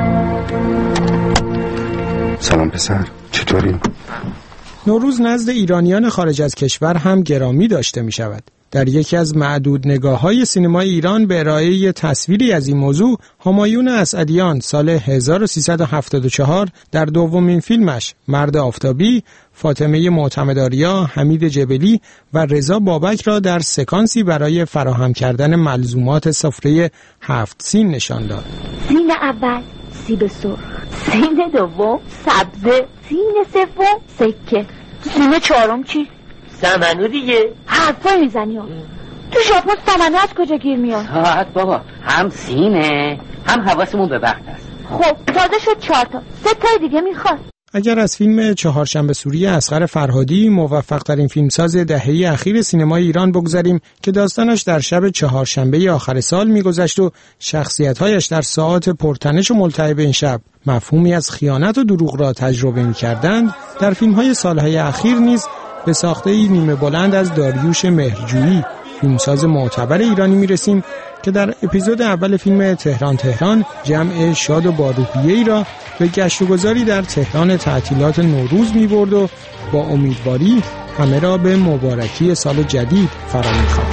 سلام پسر، چطوری؟ نوروز نزد ایرانیان خارج از کشور هم گرامی داشته می شود. در یکی از معدود نگاه‌های سینمای ایران به ارائه تصویری از این موضوع، همایون اسعدیان سال هزار و سیصد و هفتاد و چهار در دومین فیلمش مرد آفتابی، فاطمه معتمدآریا، حمید جبلی و رضا بابک را در سکانسی برای فراهم کردن ملزومات سفره هفت سین نشان داد. سین اول سیب سرخ، سین دوم سبزه، سین سوم سکه، سین چهارم چی؟ سمنو دیگه. حرفا میزنی ها. تو ژاپن سمنو از کجا گیر میاد؟ ساعت بابا، هم سینه هم حواسمون به وقت است. خب تازه شد چهار تا، سه تای دیگه میخواد. اگر از فیلم چهارشنبه سوری اصغر فرهادی، موفق ترین فیلمساز دهه اخیر سینمای ایران بگذاریم که داستانش در شب چهارشنبه آخر سال میگذشت و شخصیت‌هایش در ساعات پرتنش و ملتهب این شب مفهومی از خیانت و دروغ را تجربه می‌کردند، در فیلم‌های سال‌های اخیر نیز به ساخته ای نیمه بلند از داریوش مهرجویی، فیلمساز معتبر ایرانی میرسیم که در اپیزود اول فیلم تهران تهران جمع شاد و باروحیه ای را به گشت و گذاری در تهران تعطیلات نوروز میبرد و با امیدواری همه را به مبارکی سال جدید فرا میخواند.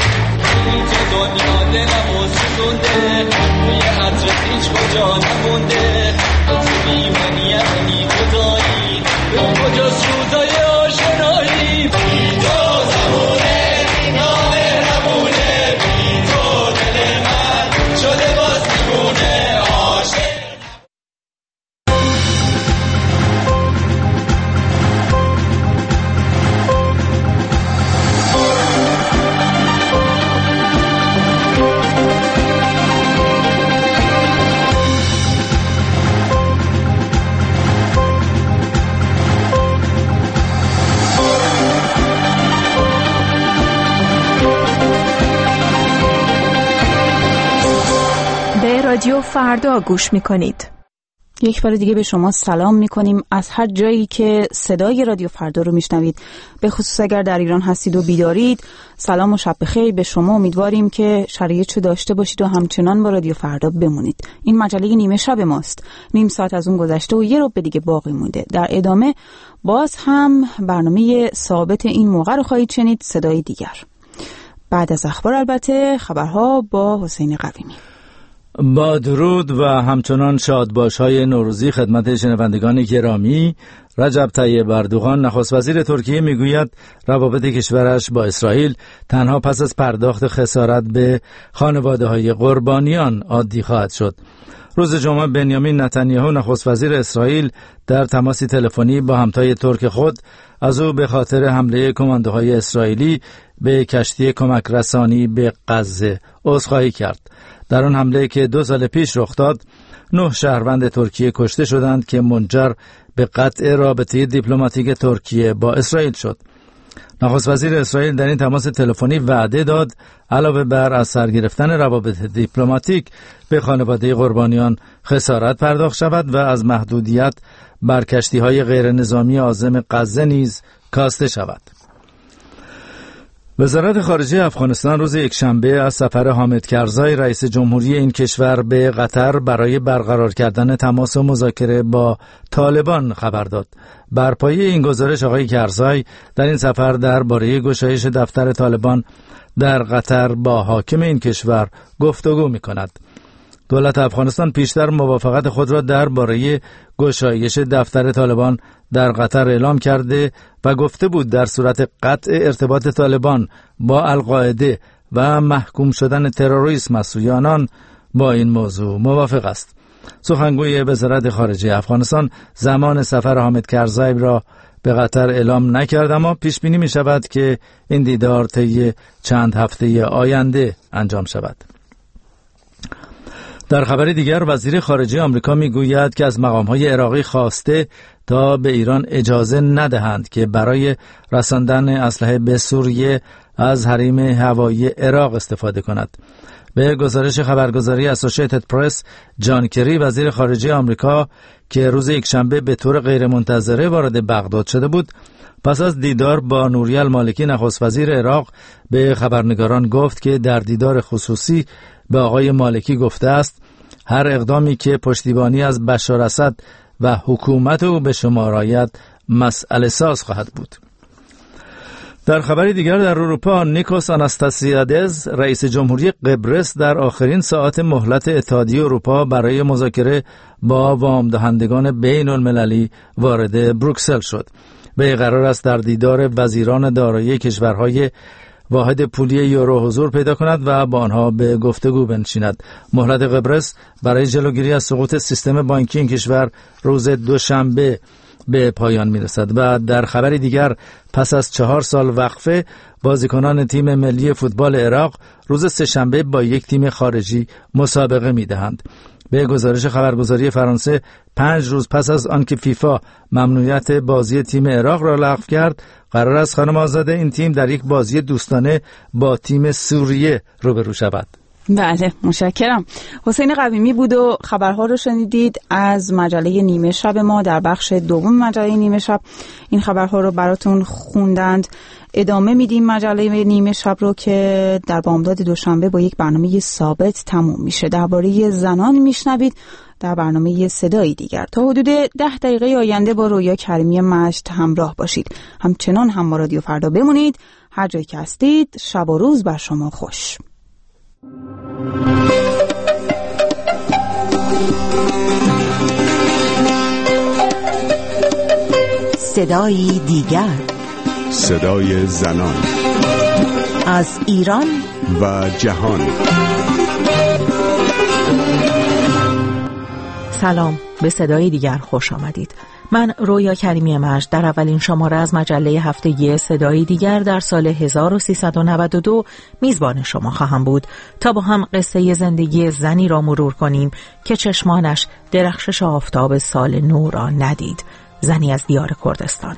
رادیو فردا گوش میکنید. یک بار دیگه به شما سلام میکنیم از هر جایی که صدای رادیو فردا رو میشنوید، به خصوص اگر در ایران هستید و بیدارید. سلام و شب بخیر به شما. امیدواریم که شرایطشو داشته باشید و همچنان با رادیو فردا بمونید. این مجله نیمه شب ماست. نیم ساعت از اون گذشته و یه رو به دیگه باقی مونده. در ادامه باز هم برنامه ثابت این موقع رو خواهید شنید، صدای دیگر. بعد از اخبار البته خبرها با حسین قویمی. با درود و همچنان شادباش‌های نوروزی خدمت شنوندگان گرامی. رجب طیب اردوغان نخست وزیر ترکیه میگوید روابط کشورش با اسرائیل تنها پس از پرداخت خسارت به خانواده‌های قربانیان عادی خواهد شد. روز جمعه بنیامین نتانیاهو نخست وزیر اسرائیل در تماسی تلفنی با همتای ترک خود از او به خاطر حمله کماندوهای اسرائیلی به کشتی کمک رسانی به غزه عذرخواهی کرد. در آن حمله که دو سال پیش رخ داد، نه شهروند ترکیه کشته شدند که منجر به قطع رابطه دیپلماتیک ترکیه با اسرائیل شد. نخست وزیر اسرائیل در این تماس تلفنی وعده داد علاوه بر از سر گرفتن روابط دیپلماتیک به خانواده قربانیان خسارت پرداخت شود و از محدودیت بر کشتی‌های غیر نظامی عازم غزه نیز کاسته شود. وزارت خارجه افغانستان روز یکشنبه از سفر حامد کرزای رئیس جمهوری این کشور به قطر برای برقرار کردن تماس و مذاکره با طالبان خبر داد. بر پایه این گزارش آقای کرزای در این سفر درباره گشایش دفتر طالبان در قطر با حاکم این کشور گفتگو می‌کند. دولت افغانستان پیشتر موافقت خود را درباره گشایش دفتر طالبان در قطر اعلام کرده و گفته بود در صورت قطع ارتباط طالبان با القاعده و محکوم شدن تروریسم از سوی آنان با این موضوع موافق است. سخنگوی وزارت خارجه افغانستان زمان سفر حامد کرزای را به قطر اعلام نکرد، اما پیش بینی می شود که این دیدار طی چند هفته آینده انجام شود. در خبر دیگر وزیر خارجه آمریکا میگوید که از مقام‌های عراقی خواسته تا به ایران اجازه ندهند که برای رساندن اسلحه به سوریه از حریم هوایی عراق استفاده کند. به گزارش خبرگزاری اسوسییتد پرس، جان کری وزیر خارجه آمریکا که روز یکشنبه به طور غیرمنتظره وارد بغداد شده بود، پس از دیدار با نوری المالکی نخست وزیر عراق به خبرنگاران گفت که در دیدار خصوصی به آقای مالکی گفته است هر اقدامی که پشتیبانی از بشار اسد و حکومت او به شمار آید مسئله ساز خواهد بود. در خبری دیگر در اروپا، نیکوس آناستاسیادز رئیس جمهوری قبرس در آخرین ساعت مهلت اتحادیه اروپا برای مذاکره با وام دهندگان بین المللی وارد بروکسل شد. به قرار است در دیدار وزیران دارایی کشورهای واحد پولی یورو حضور پیدا کند و با آنها به گفتگو بنشیند. مهلت قبرس برای جلوگیری از سقوط سیستم بانکی این کشور روز دوشنبه به پایان میرسد. و در خبری دیگر پس از چهار سال وقفه بازیکنان تیم ملی فوتبال عراق روز سه‌شنبه با یک تیم خارجی مسابقه میدهند. به گزارش خبرگزاری فرانسه پنج روز پس از آنکه فیفا ممنوعیت بازی تیم عراق را لغو کرد، قرار است خانم آزاده این تیم در یک بازی دوستانه با تیم سوریه روبرو شود. بله، متشکرم. حسین قویمی بود و خبرها رو شنیدید از مجله نیمه شب ما. در بخش دوم مجله نیمه شب این خبرها رو براتون خوندند. ادامه میدیم مجله نیمه شب رو که در بامداد دوشنبه با یک برنامه ثابت تموم میشه. درباره زنان میشنوید در برنامه صدایی دیگر. تا حدود ده دقیقه آینده با رویا کریمی مجد همراه باشید. همچنان هم با رادیو فردا بمونید. هر جایی که هستید شب و روز بر شما خوش. صدای دیگر، صدای زنان از ایران و جهان. سلام، به صدای دیگر خوش آمدید. من رویا کریمی مجد در اولین شماره از مجله هفتگی صدای دیگر در سال هزار و سیصد و نود و دو میزبان شما خواهم بود تا با هم قصه زندگی زنی را مرور کنیم که چشمانش درخشش آفتاب سال نو را ندید. زنی از دیار کردستان.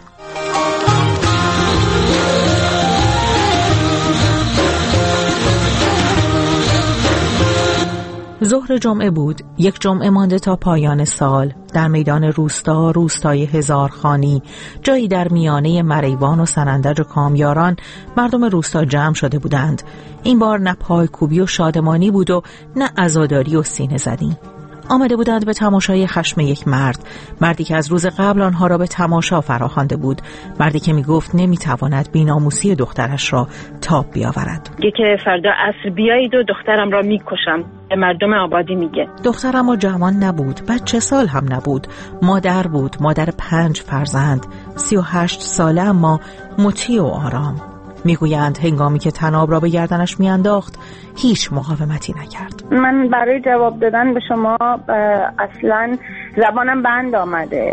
ظهر جمعه بود، یک جمعه مانده تا پایان سال. در میدان روستا، روستای هزارخانی، جایی در میانه مریوان و سنندج و کامیاران، مردم روستا جمع شده بودند. این بار نه پایکوبی و شادمانی بود و نه عزاداری و سینه زدی. آمده بودند به تماشای خشم یک مرد، مردی که از روز قبل آنها را به تماشا فراخوانده بود، مردی که میگفت نمیتواند بی‌ناموسی دخترش را تاب بیاورد. میگه که فردا عصر بیایید و دخترم را میکشم. به مردم آبادی میگه. دختر اما جوان نبود، بچه سال هم نبود، مادر بود، مادر پنج فرزند، سی و هشت ساله اما مطیع و آرام. میگویند هنگامی که طناب را به گردنش میانداخت هیچ مقاومتی نکرد. من برای جواب دادن به شما اصلا زبانم بند آمده.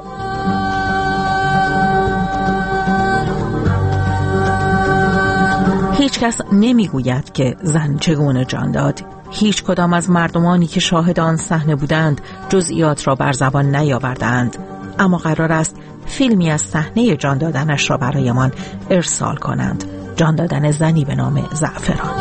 هیچ کس نمیگوید که زن چگونه جان داد. هیچ کدام از مردمانی که شاهد آن صحنه بودند جزئیات را بر زبان نیاوردند، اما قرار است فیلمی از صحنه جان دادنش را برایمان ارسال کنند. جان دادن زنی به نام زعفران.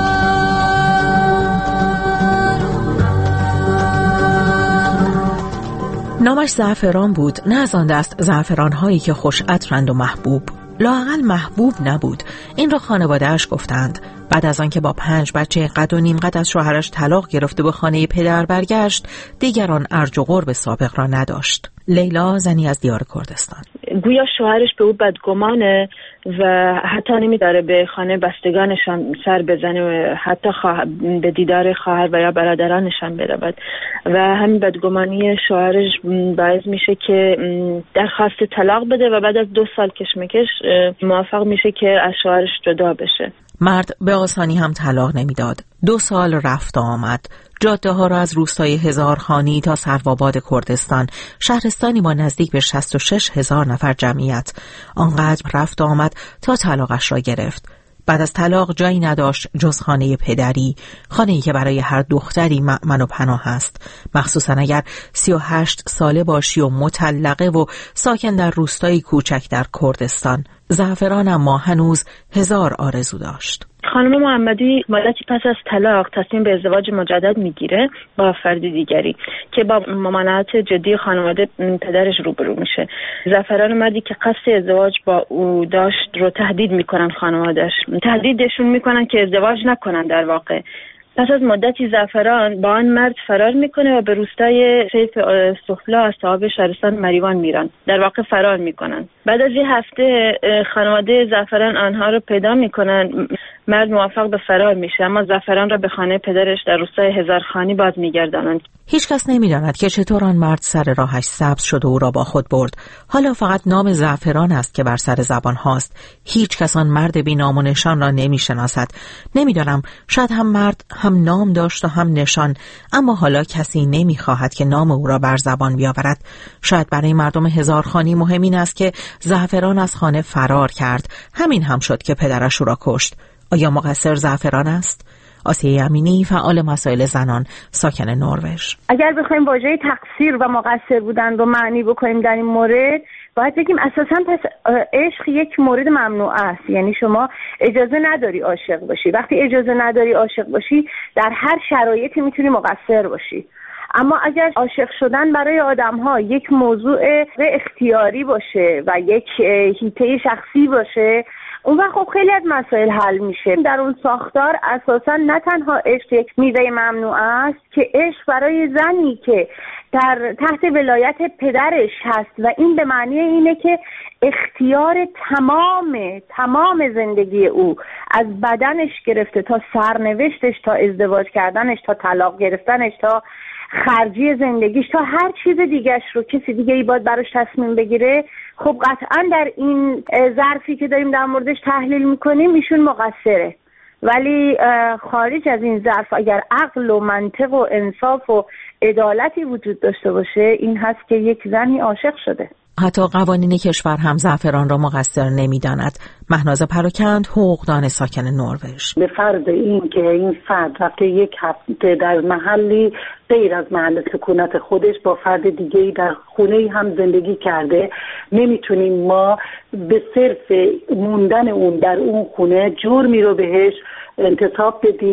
نامش زعفران بود، نه از آن دست زعفران هایی که خوش عطرند و محبوب. لااقل محبوب نبود. این را خانواده‌اش گفتند. بعد از آن که با پنج بچه قد و نیم قد از شوهرش طلاق گرفته به خانه پدر برگشت، دیگران ارج و قرب سابق را نداشت. لیلا، زنی از دیار کردستان، گویا شوهرش به او بدگمانه و حتی نمیداره به خانه بستگانشان سر بزنه و حتی به دیدار خواهر و یا برادرانشان برود و همین بدگمانی شوهرش باعث میشه که درخواست طلاق بده و بعد از دو سال کشمکش موافق میشه که از شوهرش جدا بشه. مرد به آسانی هم طلاق نمیداد. دو سال رفت آمد. جاده ها را از روستای هزارخانی تا سروآباد کردستان، شهرستانی با نزدیک به شصت و شش هزار نفر جمعیت، آنقدر رفت آمد تا طلاقش را گرفت. بعد از طلاق جایی نداشت جز خانه پدری، خانه‌ای که برای هر دختری مأمن و پناه است، مخصوصا اگر سی و هشت ساله باشی و مطلقه و ساکن در روستایی کوچک در کردستان. زعفران اما هنوز هزار آرزو داشت. خانم محمدی مدتی پس از طلاق تصمیم به ازدواج مجدد میگیره با فرد دیگری که با ممانعت جدی خانواده پدرش روبرو میشه. زعفران مردی که قصد ازدواج با او داشت رو تهدید میکنن، خانواده‌اش تهدیدشون میکنن که ازدواج نکنن. در واقع پس از مدتی زعفران با آن مرد فرار میکنه و به روستای سیف سفلا از صاحب شهرستان مریوان میرن. در واقع فرار میکنن. بعد از یه هفته خانواده زعفران آنها رو پیدا میکنن. مرد موافق به فرار میشه اما زعفران را به خانه پدرش در روستای هزارخانی باز میگردانند. هیچ کس نمیداند که چطور آن مرد سر راهش سبز شد و او را با خود برد. حالا فقط نام زعفران است که بر سر زبان هاست. هیچ کس آن مرد بی نام و نشان را نمیشناسد. نمیدانم، شاید هم مرد هم نام داشت و هم نشان، اما حالا کسی نمیخواهد که نام او را بر زبان بیاورد. شاید برای مردم هزارخانی مهم این است که زعفران از خانه فرار کرد. همین هم شد که پدرش او را کشت. آیا مقصر زعفران است؟ آسیه امینی، فعال مسائل زنان، ساکن نروژ. اگر بخوایم واژه تقصیر و مقصر بودن رو معنی بکنیم در این مورد، باید بگیم اساساً پس عشق یک مورد ممنوع است. یعنی شما اجازه نداری عاشق باشی. وقتی اجازه نداری عاشق باشی، در هر شرایطی میتونی مقصر باشی. اما اگر عاشق شدن برای آدم‌ها یک موضوع اختیاری باشه و یک حیطه شخصی باشه، اون وقت خب خیلی از مسائل حل میشه. در اون ساختار اساساً نه تنها عشق یک میوه ممنوع است، که عشق برای زنی که در تحت ولایت پدرش هست و این به معنی اینه که اختیار تمام تمام زندگی او، از بدنش گرفته تا سرنوشتش، تا ازدواج کردنش، تا طلاق گرفتنش، تا خرجی زندگیش، تا هر چیز دیگهش رو کسی دیگه ای باید براش تصمیم بگیره. خب قطعا در این ظرفی که داریم در موردش تحلیل میکنیم ایشون مقصره. ولی خارج از این ظرف اگر عقل و منطق و انصاف و عدالتی وجود داشته باشه، این هست که یک زنی عاشق شده. حتی قوانین کشور هم زعفران را مقصر نمی‌داند. مهناز پراکند، حقوقدان ساکن نروژ. به فرض این که این فرد رفته یک هفته در محلی غیر از محل سکونت خودش با فرد دیگه‌ای در خونه‌ای هم زندگی کرده، نمیتونیم ما به صرف موندن اون در اون خونه جرمی رو بهش انتصاب بدیم.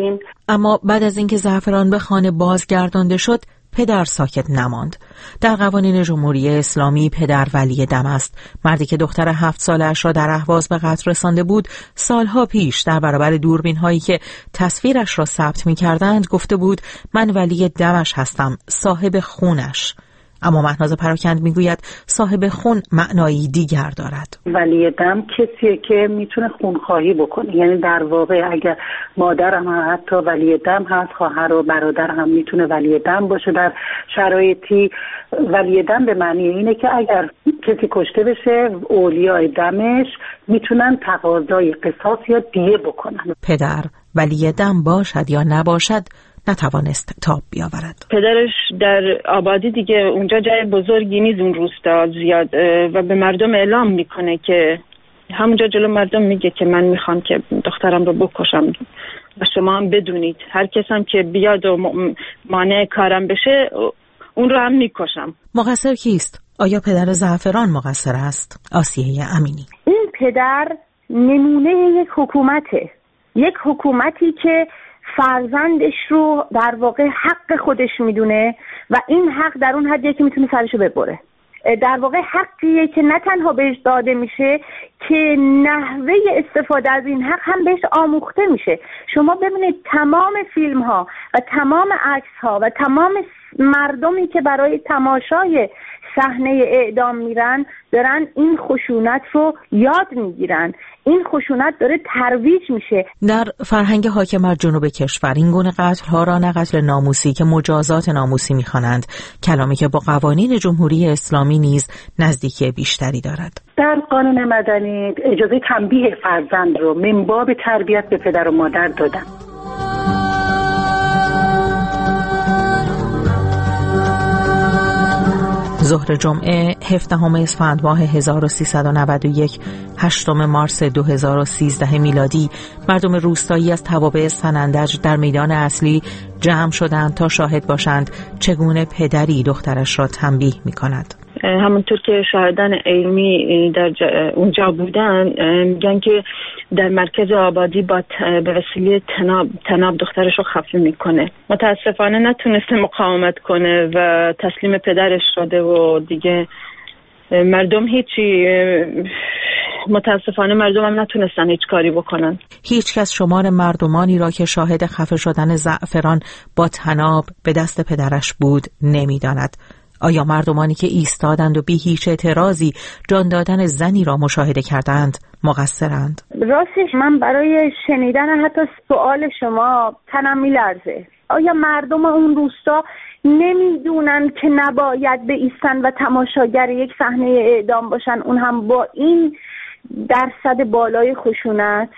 اما بعد از اینکه زعفران به خانه بازگردانده شد، پدر ساکت نماند. در قوانین جمهوری اسلامی پدر ولی دم است. مردی که دختر هفت سالش را در اهواز به قتل رسانده بود، سالها پیش در برابر دوربین هایی که تصویرش را ثبت می کردند گفته بود من ولی دمش هستم، صاحب خونش. اما مهناز پراکند میگوید صاحب خون معنایی دیگر دارد. ولی دم کسیه که میتونه خونخواهی بکنه، یعنی در واقع اگر مادرم هم حتی ولی دم هست، خواهر و برادر هم میتونه ولی دم باشه در شرایطی. ولی دم به معنی اینه که اگر کسی کشته بشه اولیای دمش میتونن تقاضای قصاص یا دیه بکنن. پدر ولی دم باشد یا نباشد نتوانست تاب بیاورد. پدرش در آبادی دیگه اونجا جای بزرگی نیست، اون روستا زیاد، و به مردم اعلام میکنه که همونجا جلو مردم میگه که من میخوام که دخترم رو بکشم و شما هم بدونید هر کس هم که بیاد و مانع کارم بشه اون رو هم میکشم. مقصر کیست؟ آیا پدر زعفران مقصر است؟ آسیه امینی: این پدر نمونه یک حکومته، یک حکومتی که فرزندش رو در واقع حق خودش میدونه و این حق در اون حدیه که میتونه سرشو ببره. در واقع حقیه که نه تنها بهش داده میشه که نحوه استفاده از این حق هم بهش آموخته میشه. شما ببینید تمام فیلم ها و تمام عکس ها و تمام مردمی که برای تماشای صحنه اعدام میرن دارن این خشونت رو یاد میگیرن. این خشونت داره ترویج میشه. در فرهنگ حاکم بر جنوب کشور این گونه قتل ها را نه قتل ناموسی که مجازات ناموسی میخوانند، کلامی که با قوانین جمهوری اسلامی نیز نزدیکی بیشتری دارد. در قانون مدنی اجازه تنبیه فرزند رو من باب تربیت به پدر و مادر دادن. ظهر جمعه هفدهم اسفند ماه هزار و سیصد و نود و یک، هشتم مارس دو هزار و سیزده میلادی، مردم روستایی از توابع سنندج در میدان اصلی جمع شدند تا شاهد باشند چگونه پدری دخترش را تنبیه می کند. همونطور که شاهدان علمی در اونجا بودن میگن که در مرکز آبادی با به وسیله تناب تناب دخترش رو خفه میکنه. متاسفانه نتونسته مقاومت کنه و تسلیم پدرش شده و دیگه مردم هیچی متاسفانه مردم هم نتونستن هیچ کاری بکنن. هیچ کس شمار مردمانی را که شاهد خفه شدن زعفران با تناب به دست پدرش بود نمیداند. آیا مردمانی که ایستادند و بی هیچ اعتراضی جان دادن زنی را مشاهده کردند مقصرند؟ راستش من برای شنیدن حتی سوال شما تنم میلرزه. آیا مردم اون روستا نمیدونن که نباید بایستن و تماشاگر یک صحنه اعدام باشن، اون هم با این درصد بالای خشونت؟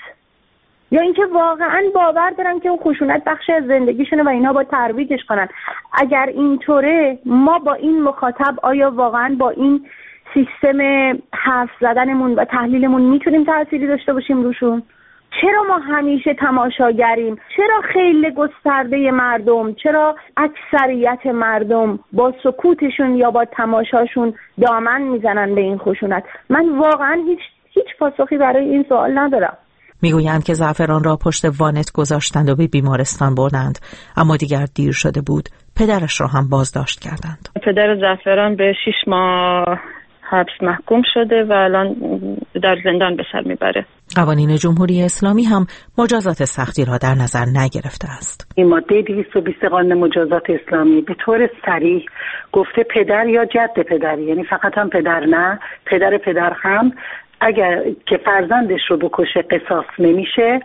یا اینکه واقعا باور دارن که اون خشونت بخشی از زندگیشونه و اینا با ترویجش کنن؟ اگر اینطوره ما با این مخاطب آیا واقعا با این سیستم حرف زدنمون و تحلیلمون میتونیم تأثیری داشته باشیم روشون؟ چرا ما همیشه تماشاگریم؟ چرا خیلی گسترده مردم، چرا اکثریت مردم با سکوتشون یا با تماشاشون دامن میزنن به این خشونت؟ من واقعا هیچ هیچ پاسخی برای این سوال ندارم. میگویند که زعفران را پشت وانت گذاشتند و به بیمارستان بردند، اما دیگر دیر شده بود. پدرش را هم بازداشت کردند. پدر زعفران به شش ماه حبس محکوم شده و الان در زندان به سر میبره. قوانین جمهوری اسلامی هم مجازات سختی را در نظر نگرفته است. این ماده دویست و بیست قانون مجازات اسلامی به طور صریح گفته پدر یا جد پدر، یعنی فقط هم پدر نه، پدر پدر هم اگر که فرزندش رو بکشه قصاص نمیشه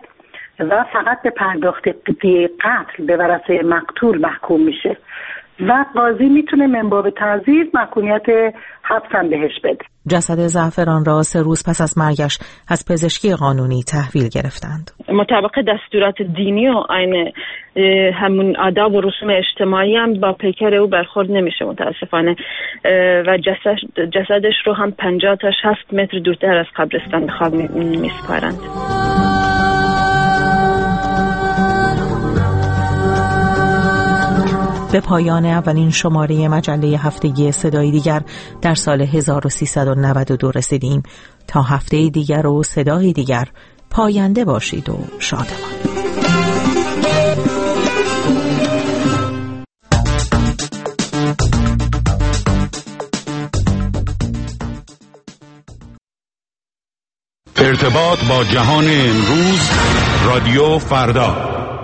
و فقط به پرداخت دیه قتل به ورثه مقتول محکوم میشه و قاضی میتونه من باب تعزیر محکومیت حبس هم بهش بده. جسد زعفران را سه روز پس از مرگش از پزشکی قانونی تحویل گرفتند. مطابق دستورات دینی و عین همون آداب و رسوم اجتماعی هم با پیکر او برخورد نمیشه متاسفانه و جسد جسدش رو هم پنجاه تا شصت متر دورتر از قبرستان به خواب میسپارند. به پایان اولین شماره مجله هفتگی صدای دیگر در سال هزار و سیصد و نود و دو رسیدیم. تا هفته دیگر و صدای دیگر، پاینده باشید و شادمان. ارتباط با جهان امروز، رادیو فردا.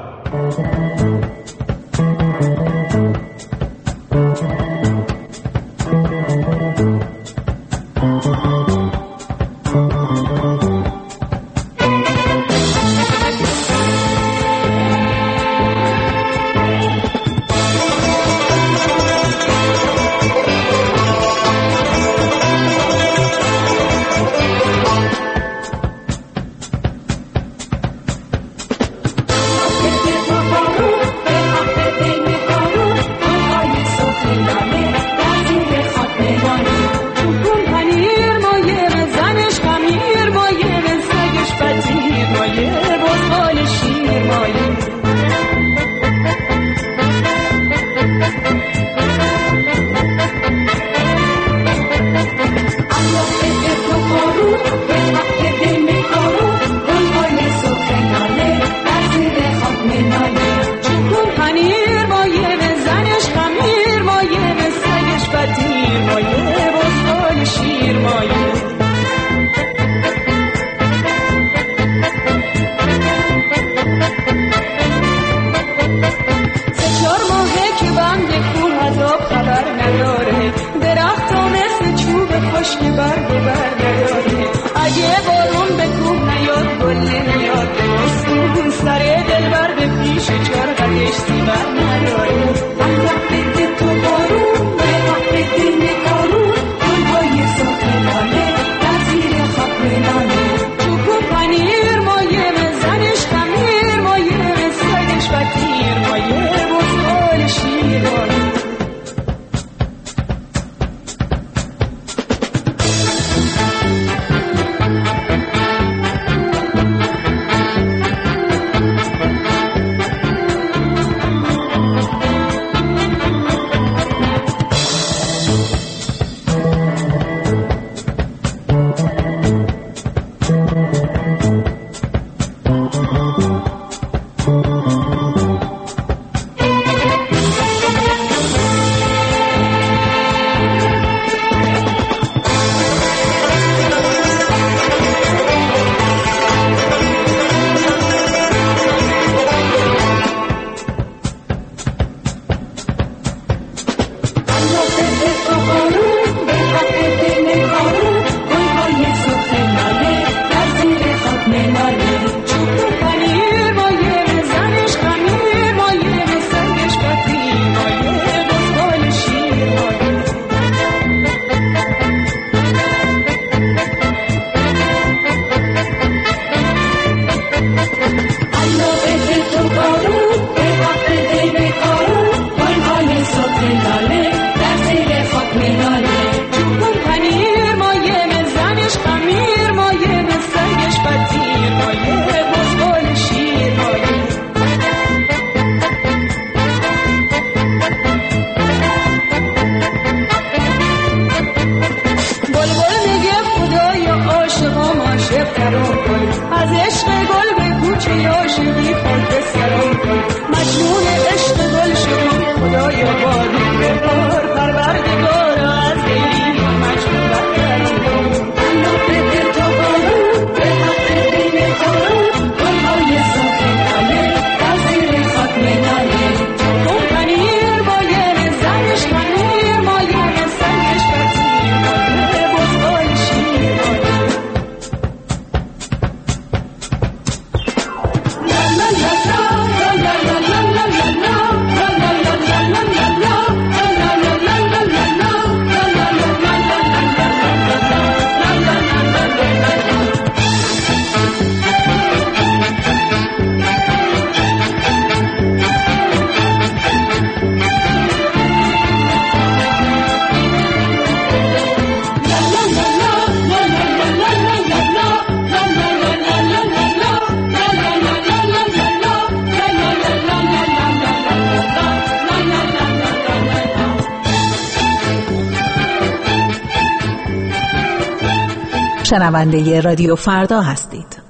شنونده رادیو فردا هستید.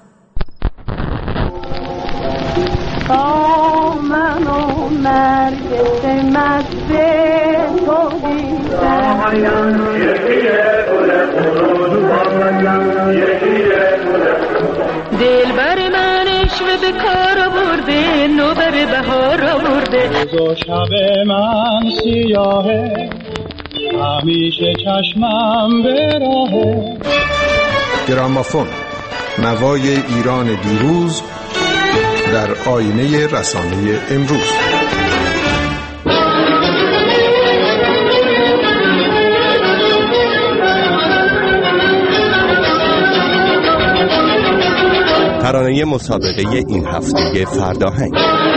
با من و نرگس مست تو دیدم یکیه گل خروز با من یکیه گل به کار آورده نوبر بهار آورده. روز و شب من سیاهه همیشه چشمم به راهه. گرامافون، نوای ایران دیروز در آینه رسانه امروز. ترانه مسابقه این هفته فرداهنگ.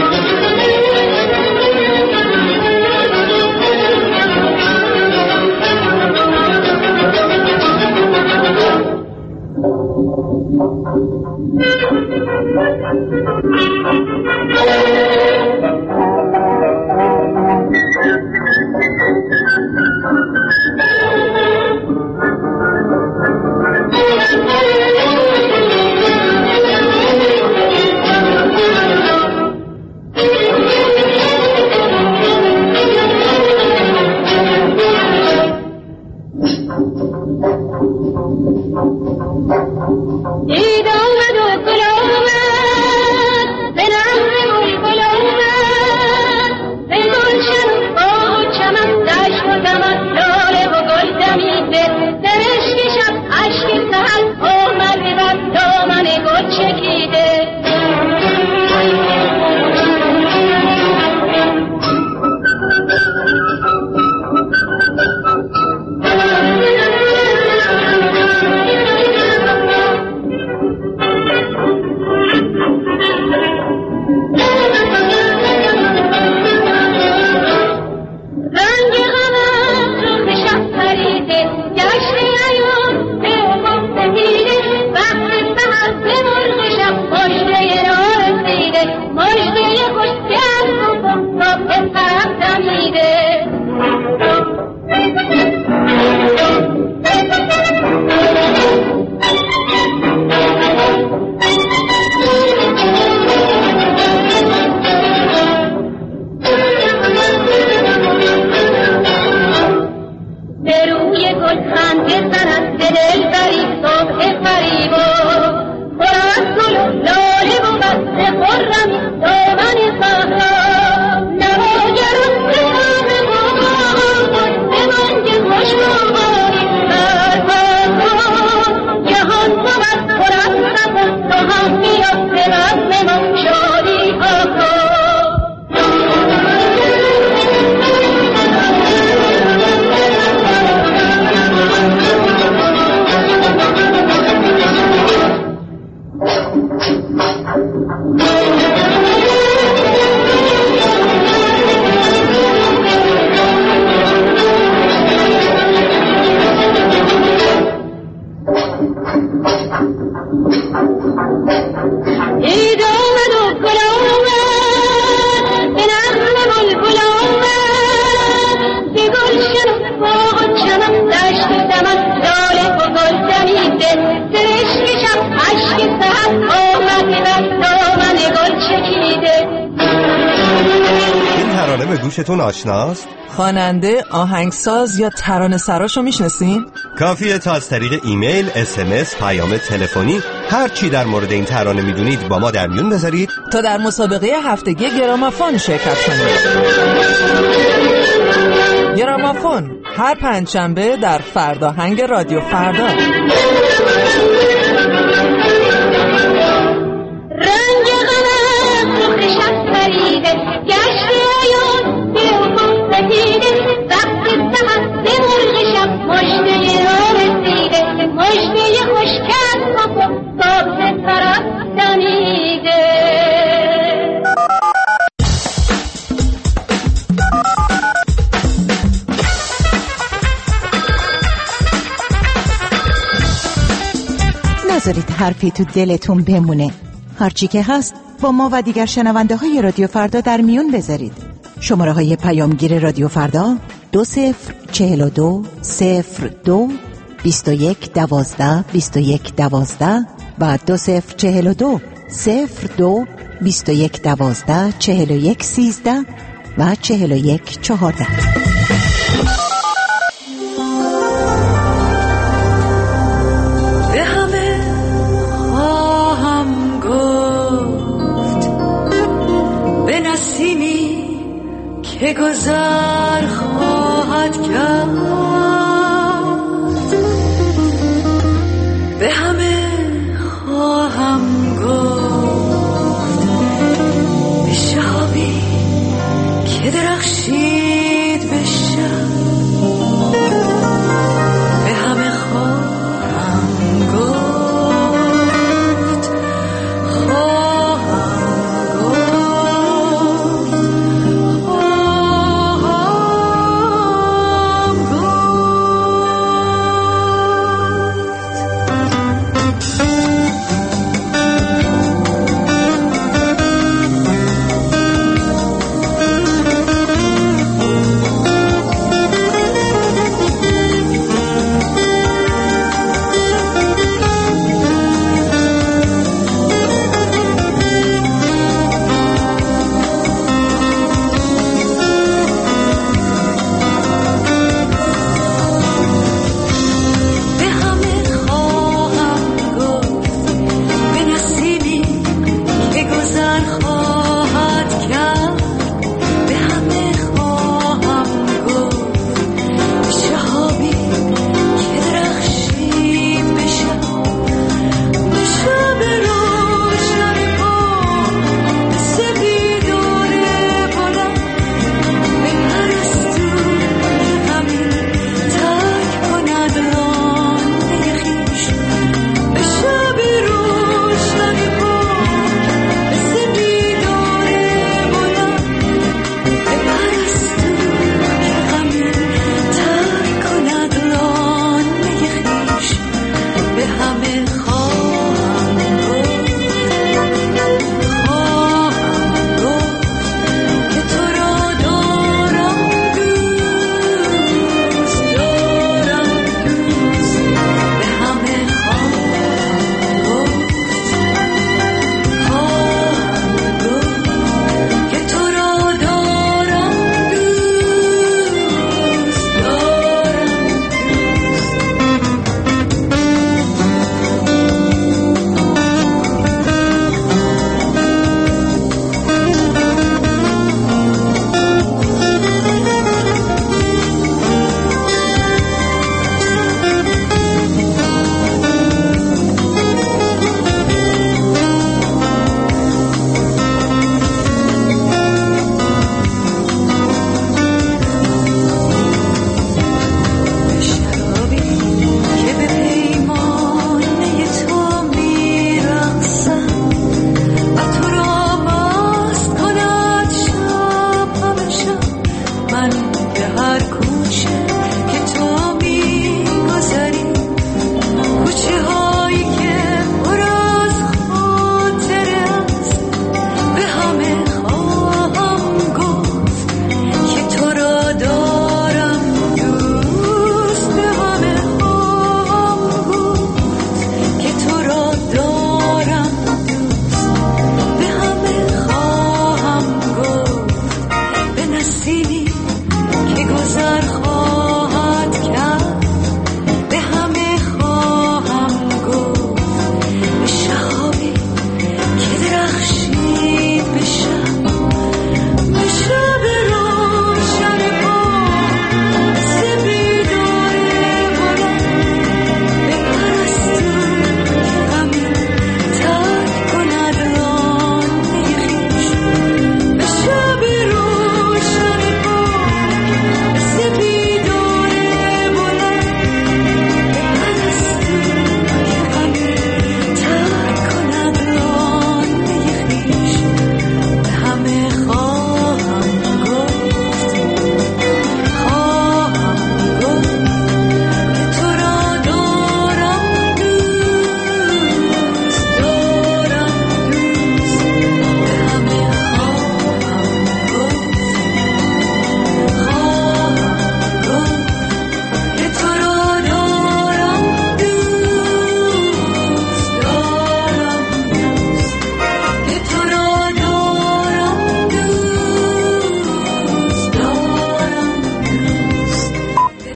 گوشتون آشناست؟ خواننده، آهنگساز یا ترانه سراشو میشناسین؟ کافیه تا از طریق ایمیل، اس ام اس، پیام تلفنی هر چی در مورد این ترانه میدونید با ما در میون بذارید تا در مسابقه هفتگی گرامافون شرکت کنید. گرامافون هر پنجشنبه در فرداهنگ رادیو فردا. رنگ غم تو خشک پریده گشت ایون بیرون سپیده وقت سهر به مرغ شب مژده را رسیده مژده خوشکن کن باب طرف دمیده. نذارید حرفی تو دلتون بمونه. هرچی که هست با ما و دیگر شنونده های رادیو فردا در میون بذارید. شماره های پیامگیر رادیو فردا دو صفر چهل و دو صفر دو بیست و یک دوازده بیست و یک دوازده و دو صفر چهل و دو صفر دو بیست و یک دوازده چهل و یک سیزده و چهل و یک چهارده. به همه خواهم گفت که گذر خواهد کرد، به همه خواهم گفت به شهابی که درخشید به شب، به همه خواهم گفت، خواهم گفت، خواهم به همه